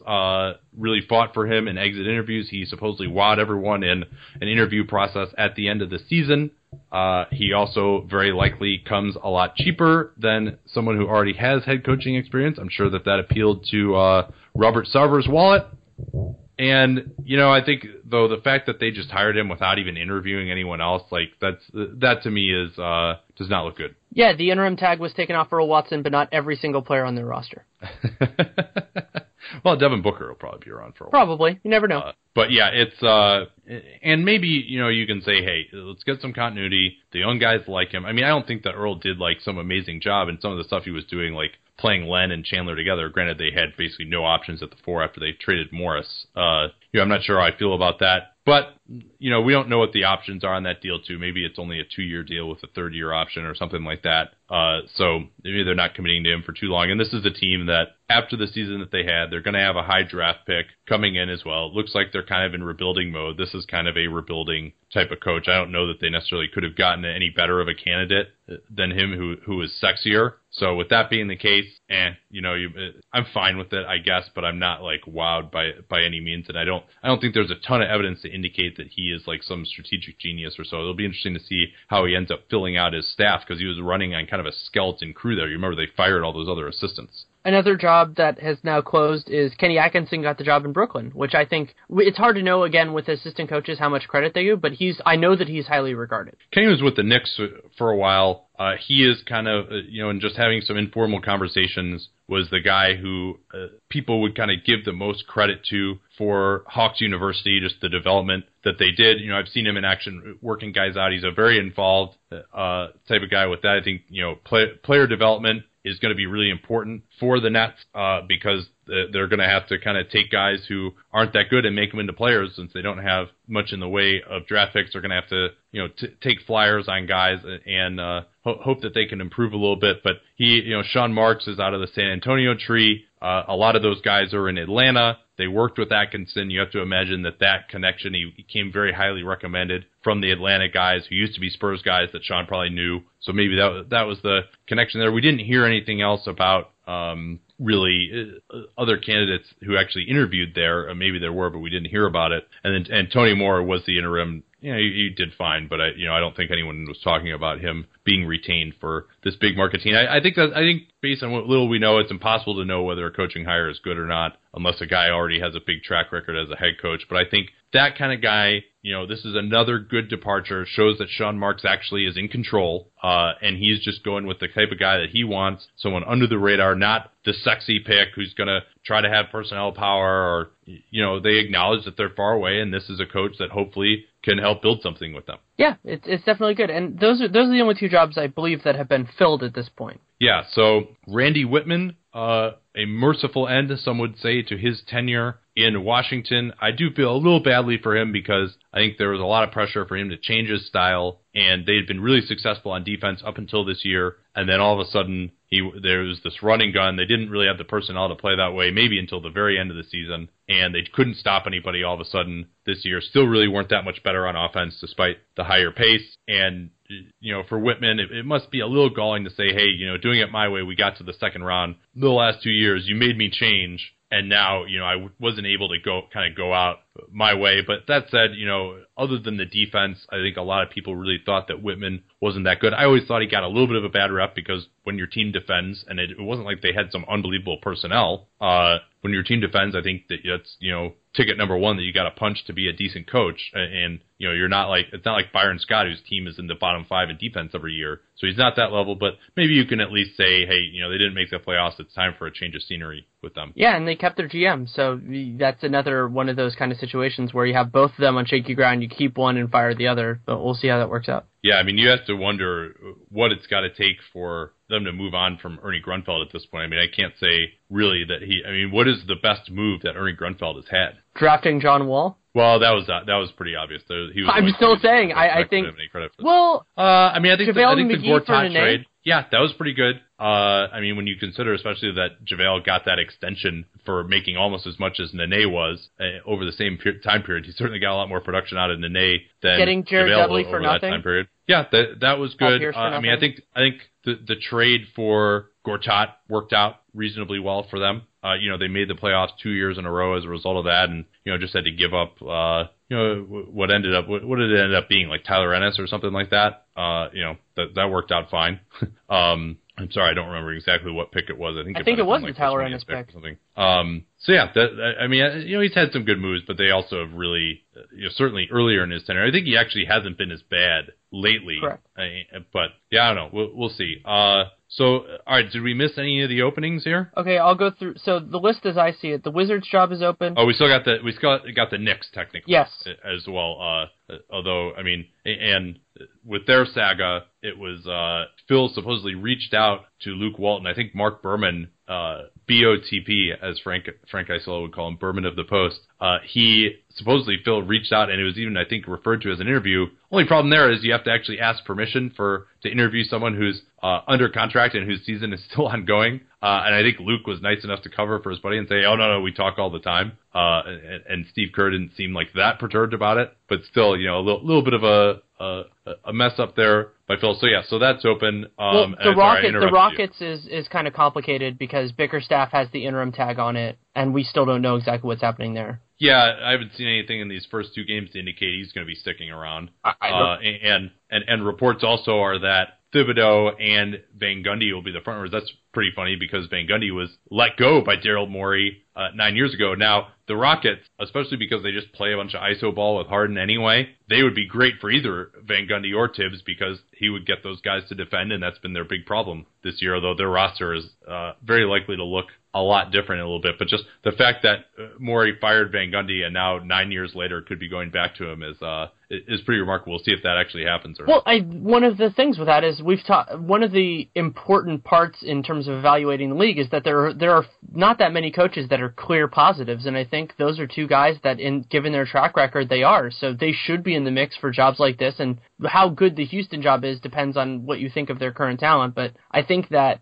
really fought for him in exit interviews. He supposedly wowed everyone in an interview process at the end of the season. He also very likely comes a lot cheaper than someone who already has head coaching experience. I'm sure that appealed to Robert Sarver's wallet. And, I think, though, the fact that they just hired him without even interviewing anyone else, like, that to me is does not look good. Yeah, the interim tag was taken off for Earl Watson, but not every single player on their roster. Well, Devin Booker will probably be around for a while. Probably. You never know. But yeah, it's and maybe, you can say, hey, let's get some continuity. The young guys like him. I mean, I don't think that Earl did like some amazing job in some of the stuff he was doing, like playing Len and Chandler together. Granted, they had basically no options at the 4 after they traded Morris. I'm not sure how I feel about that. But, we don't know what the options are on that deal, too. Maybe it's only a 2-year deal with a 3rd-year option or something like that. So maybe they're not committing to him for too long. And this is a team that, after the season that they had, they're going to have a high draft pick coming in as well. It looks like they're kind of in rebuilding mode. This is kind of a rebuilding type of coach. I don't know that they necessarily could have gotten any better of a candidate than him who is sexier. So with that being the case, I'm fine with it, I guess, but I'm not like wowed by any means. And I don't think there's a ton of evidence to indicate that he is like some strategic genius or so. It'll be interesting to see how he ends up filling out his staff, because he was running on kind of a skeleton crew there. You remember they fired all those other assistants. Another job that has now closed is Kenny Atkinson got the job in Brooklyn, which I think it's hard to know, again, with assistant coaches how much credit they give, but I know that he's highly regarded. Kenny was with the Knicks for a while. He is kind of, and just having some informal conversations, was the guy who people would kind of give the most credit to for Hawks University, just the development that they did. I've seen him in action working guys out. He's a very involved type of guy with that. I think, player development is going to be really important for the Nets because they're going to have to kind of take guys who aren't that good and make them into players since they don't have much in the way of draft picks. They're going to have to, take flyers on guys and hope that they can improve a little bit. But Sean Marks is out of the San Antonio tree. A lot of those guys are in Atlanta. They worked with Atkinson. You have to imagine that connection, he came very highly recommended from the Atlanta guys who used to be Spurs guys that Sean probably knew. So maybe that was the connection there. We didn't hear anything else about really other candidates who actually interviewed there. Maybe there were, but we didn't hear about it. And Tony Moore was the interim. He did fine, but I don't think anyone was talking about him being retained for this big market team. I think based on what little we know, it's impossible to know whether a coaching hire is good or not unless a guy already has a big track record as a head coach. But I think that kind of guy, this is another good departure. Shows that Sean Marks actually is in control, and he's just going with the type of guy that he wants, someone under the radar, not the sexy pick who's going to try to have personnel power or, they acknowledge that they're far away, and this is a coach that hopefully can help build something with them. Yeah, it's definitely good. And those are the only two jobs I believe that have been filled at this point. Yeah, so Randy Whitman, a merciful end, some would say, to his tenure in Washington. I do feel a little badly for him because I think there was a lot of pressure for him to change his style, and they had been really successful on defense up until this year, and then all of a sudden there was this running gun. They didn't really have the personnel to play that way, maybe until the very end of the season, and they couldn't stop anybody all of a sudden this year. Still really weren't that much better on offense despite the higher pace, and for Whitman, it must be a little galling to say, hey, doing it my way, we got to the second round the last 2 years, you made me change, and now, I wasn't able to go out my way. But that said, other than the defense, I think a lot of people really thought that Whitman wasn't that good. I always thought he got a little bit of a bad rep because when your team defends, and it wasn't like they had some unbelievable personnel, when your team defends, I think that it's, ticket number one that you got to punch to be a decent coach. And, it's not like Byron Scott, whose team is in the bottom 5 in defense every year. So he's not that level, but maybe you can at least say, hey, they didn't make the playoffs. It's time for a change of scenery with them. Yeah, and they kept their GM. So that's another one of those kind of situations where you have both of them on shaky ground. You keep one and fire the other, but we'll see how that works out. Yeah, you have to wonder what it's got to take for them to move on from Ernie Grunfeld at this point. I can't say really that what is the best move that Ernie Grunfeld has had? Drafting John Wall? Well, that was pretty obvious. I'm still saying, I think. Well, I think the Gortat trade. Yeah, that was pretty good. When you consider especially that JaVale got that extension for making almost as much as Nene was over the same time period, he certainly got a lot more production out of Nene than getting Jared JaVale Dudley for nothing. That time period. Yeah, that was good. I think the trade for Gortat worked out reasonably well for them. They made the playoffs 2 years in a row as a result of that, and just had to give up what did it end up being, like Tyler Ennis or something like that. That wored out fine. I'm sorry, I don't remember exactly what pick it was. I think it was the Tyler Ennis pick. Or something. So yeah, he's had some good moves, but they also have really, certainly earlier in his tenure, I think he actually hasn't been as bad lately. Correct. But yeah, I don't know. We'll see. So, all right, did we miss any of the openings here? Okay, I'll go through. So the list as I see it, the Wizards job is open. Oh, we still got the Knicks technically. Yes. As well. Although, and with their saga, it was Phil supposedly reached out to Luke Walton. I think Mark Berman, BOTP, as Frank Isola would call him, Berman of the Post. Supposedly Phil reached out, and it was even, I think, referred to as an interview. Only problem there is you have to actually ask permission to interview someone who's under contract and whose season is still ongoing. And I think Luke was nice enough to cover for his buddy and say, oh, no, we talk all the time. And Steve Kerr didn't seem like that perturbed about it. But still, a little bit of a mess up there by Phil. So, yeah, so that's open. The Rockets is kind of complicated because Bickerstaff has the interim tag on it, and we still don't know exactly what's happening there. Yeah, I haven't seen anything in these first 2 games to indicate he's going to be sticking around. And reports also are that Thibodeau and Van Gundy will be the front runners. That's pretty funny because Van Gundy was let go by Daryl Morey 9 years ago. Now, the Rockets, especially because they just play a bunch of iso ball with Harden anyway, they would be great for either Van Gundy or Tibbs because he would get those guys to defend, and that's been their big problem this year, although their roster is very likely to look a lot different in a little bit. But just the fact that Morey fired Van Gundy and now 9 years later could be going back to him is pretty remarkable. We'll see if that actually happens or not. Well, one of the things with that is one of the important parts in terms of evaluating the league is that there are not that many coaches that are clear positives, and I think those are two guys that, given their track record, they are. So they should be in the mix for jobs like this, and how good the Houston job is depends on what you think of their current talent. But I think that,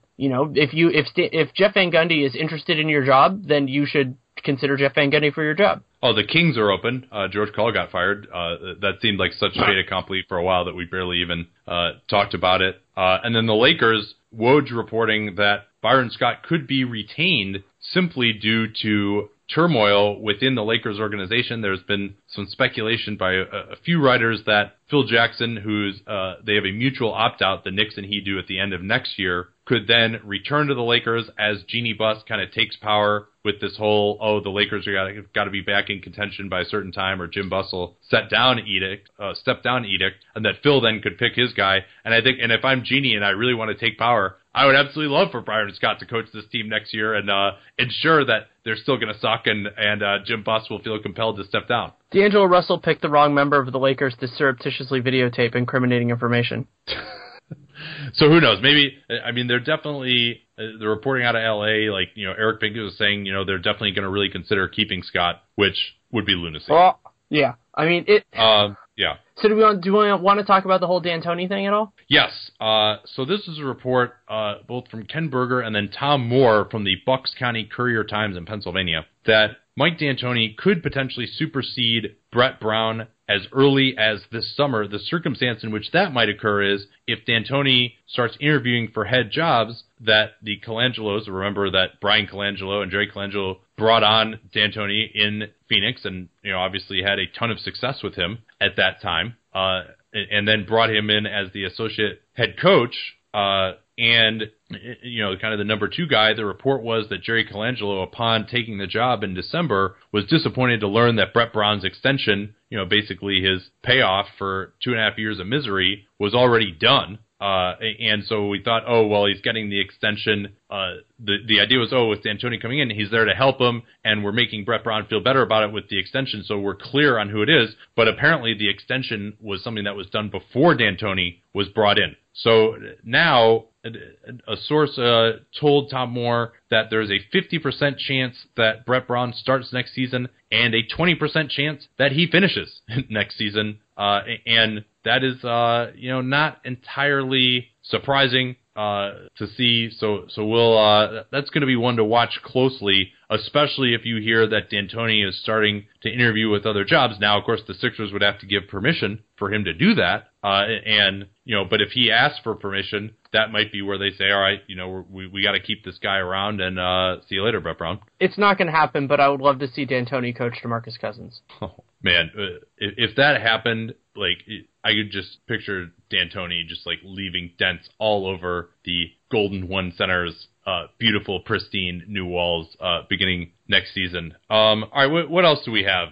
if Jeff Van Gundy is interested in your job, then you should consider Jeff Van Gundy for your job. Oh, the Kings are open. George Karl got fired. That seemed like such fait accompli for a while that we barely even talked about it. And then the Lakers, Woj reporting that Byron Scott could be retained simply due to turmoil within the Lakers organization. There's been some speculation by a few writers that Phil Jackson, they have a mutual opt-out, the Knicks and he do at the end of next year, could then return to the Lakers as Jeanie Buss kind of takes power with this whole, the Lakers are got to be back in contention by a certain time, or Jim Buss will step down edict, and that Phil then could pick his guy. And I think, and if I'm Jeanie and I really want to take power, I would absolutely love for Byron Scott to coach this team next year and ensure that they're still going to suck and Jim Buss will feel compelled to step down. D'Angelo Russell picked the wrong member of the Lakers to surreptitiously videotape incriminating information. So who knows? Maybe, I mean, they're definitely, the reporting out of LA, like, Eric Pincus was saying, they're definitely going to really consider keeping Scott, which would be lunacy. Well, yeah. I mean, yeah. So do we want to talk about the whole D'Antoni thing at all? Yes. So this is a report both from Ken Berger and then Tom Moore from the Bucks County Courier-Times in Pennsylvania that Mike D'Antoni could potentially supersede Brett Brown as early as this summer. The circumstance in which that might occur is if D'Antoni starts interviewing for head jobs, that the Colangelos, remember that Brian Colangelo and Jerry Colangelo brought on D'Antoni in Phoenix and, obviously had a ton of success with him at that time, and then brought him in as the associate head coach, and, kind of the number two guy. The report was that Jerry Colangelo, upon taking the job in December, was disappointed to learn that Brett Brown's extension, basically his payoff for 2.5 years of misery, was already done. And so we thought, he's getting the extension. The idea was, with D'Antoni coming in, he's there to help him, and we're making Brett Brown feel better about it with the extension, so we're clear on who it is. But apparently the extension was something that was done before D'Antoni was brought in. So now a source told Tom Moore that there's a 50% chance that Brett Brown starts next season and a 20% chance that he finishes next season. And that is, not entirely surprising to see. So we'll that's going to be one to watch closely, especially if you hear that D'Antoni is starting to interview with other jobs. Now, of course, the Sixers would have to give permission for him to do that. But if he asks for permission, that might be where they say, all right, we got to keep this guy around and see you later, Brett Brown. It's not going to happen, but I would love to see D'Antoni coach DeMarcus Cousins. Oh, man, if that happened, I could just picture D'Antoni just leaving dents all over the Golden One Center's beautiful, pristine new walls beginning next season. All right, what else do we have?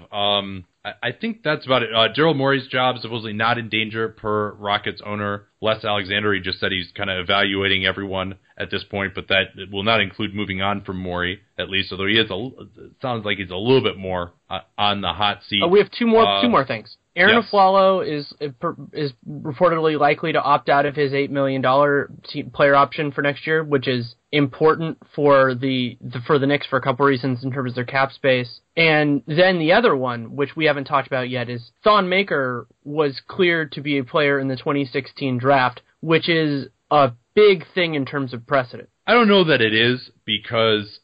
I think that's about it. Daryl Morey's job supposedly not in danger per Rockets owner Les Alexander. He just said he's kind of evaluating everyone at this point, but that will not include moving on from Morey, at least, although it sounds like he's a little bit more on the hot seat. We have two more things. Aaron Aflalo is reportedly likely to opt out of his $8 million player option for next year, which is important for the Knicks for a couple reasons in terms of their cap space. And then the other one, which we haven't talked about yet, is Thon Maker was cleared to be a player in the 2016 draft, which is a big thing in terms of precedent. I don't know that it is because,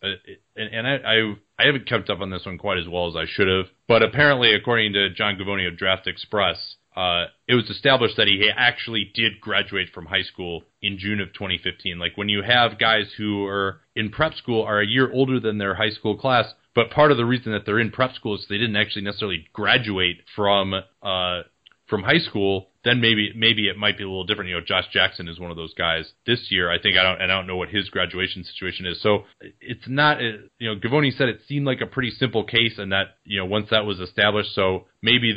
I haven't kept up on this one quite as well as I should have, but apparently, according to John Gavoni of Draft Express, it was established that he actually did graduate from high school in June of 2015. When you have guys who are in prep school are a year older than their high school class, but part of the reason that they're in prep school is they didn't actually necessarily graduate from high school. then maybe it might be a little different. Josh Jackson is one of those guys this year. I don't know what his graduation situation is. So it's not, Gavoni said it seemed like a pretty simple case, and that, once that was established, so maybe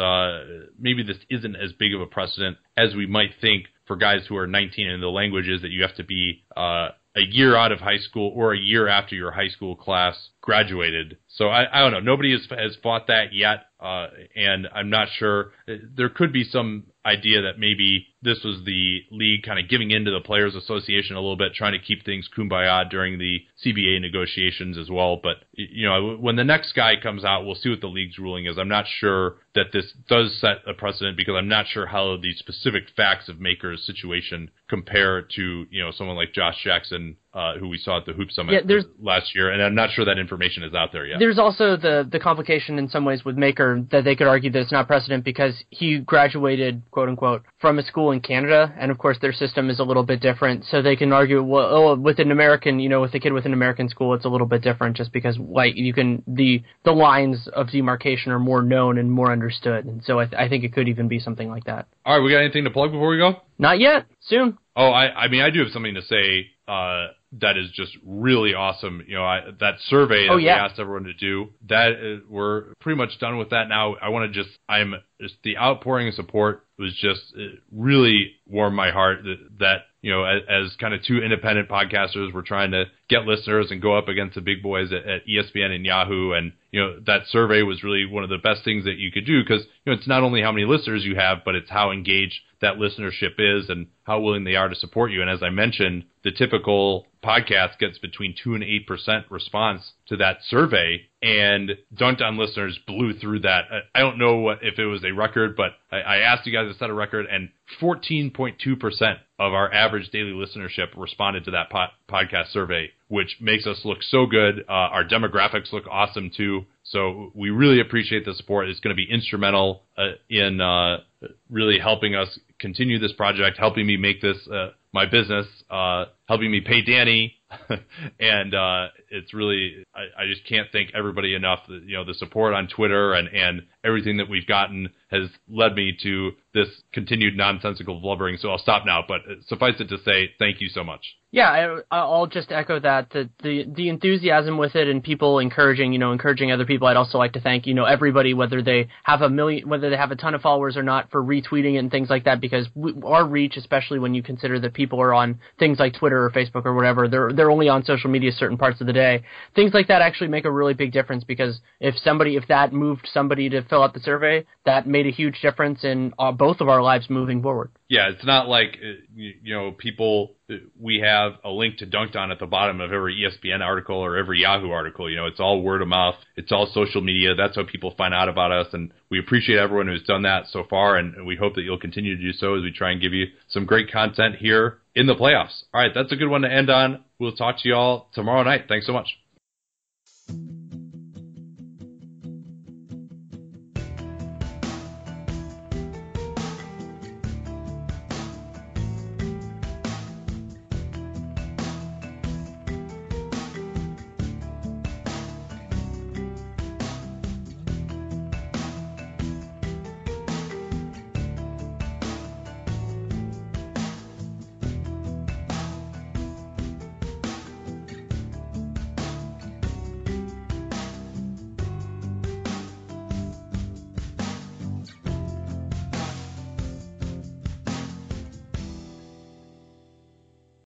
maybe this isn't as big of a precedent as we might think for guys who are 19, and the language is that you have to be a year out of high school or a year after your high school class graduated. So I don't know. Nobody has fought that yet, and I'm not sure. There could be some idea that maybe this was the league kind of giving into the Players Association a little bit, trying to keep things kumbaya during the CBA negotiations as well. But, when the next guy comes out, we'll see what the league's ruling is. I'm not sure that this does set a precedent, because I'm not sure how the specific facts of Maker's situation compare to, someone like Josh Jackson, who we saw at the Hoop Summit last year, and I'm not sure that information is out there yet. There's also the complication in some ways with Maker that they could argue that it's not precedent because he graduated, quote unquote, from a school in Canada, and of course their system is a little bit different, so they can argue, well, with an American, with a kid with an American school, it's a little bit different just because the lines of demarcation are more known and more understood, and so I think it could even be something like that. All right, we got anything to plug before we go? Not yet. Soon. Oh, I do have something to say that is just really awesome. That survey that we asked everyone to do, we're pretty much done with that now. I'm just the outpouring of support was just really warmed my heart that as kind of two independent podcasters, we're trying to get listeners and go up against the big boys at ESPN and Yahoo. And, that survey was really one of the best things that you could do, because, it's not only how many listeners you have, but it's how engaged that listenership is and how willing they are to support you. And as I mentioned, the typical podcast gets between 2 and 8% response to that survey, and Dunked On listeners blew through that. I don't know if it was a record, but I asked you guys to set a record, and 14.2% of our average daily listenership responded to that podcast survey, which makes us look so good. Our demographics look awesome too. So we really appreciate the support. It's going to be instrumental in really helping us continue this project, helping me make this my business, helping me pay Danny. And it's really, I just can't thank everybody enough. The support on Twitter and everything that we've gotten has led me to this continued nonsensical blubbering. So I'll stop now, but suffice it to say, thank you so much. Yeah, I'll just echo that the enthusiasm with it and people encouraging other people. I'd also like to thank, everybody, whether they have a ton of followers or not, for retweeting it and things like that, because our reach, especially when you consider that people are on things like Twitter or Facebook or whatever, they're only on social media certain parts of the day. Things like that actually make a really big difference, because if that moved somebody to fill out the survey, that made a huge difference in both of our lives moving forward. Yeah, it's not like, people, we have a link to Dunked On at the bottom of every ESPN article or every Yahoo article. It's all word of mouth. It's all social media. That's how people find out about us, and we appreciate everyone who's done that so far, and we hope that you'll continue to do so as we try and give you some great content here in the playoffs. All right, that's a good one to end on. We'll talk to you all tomorrow night. Thanks so much.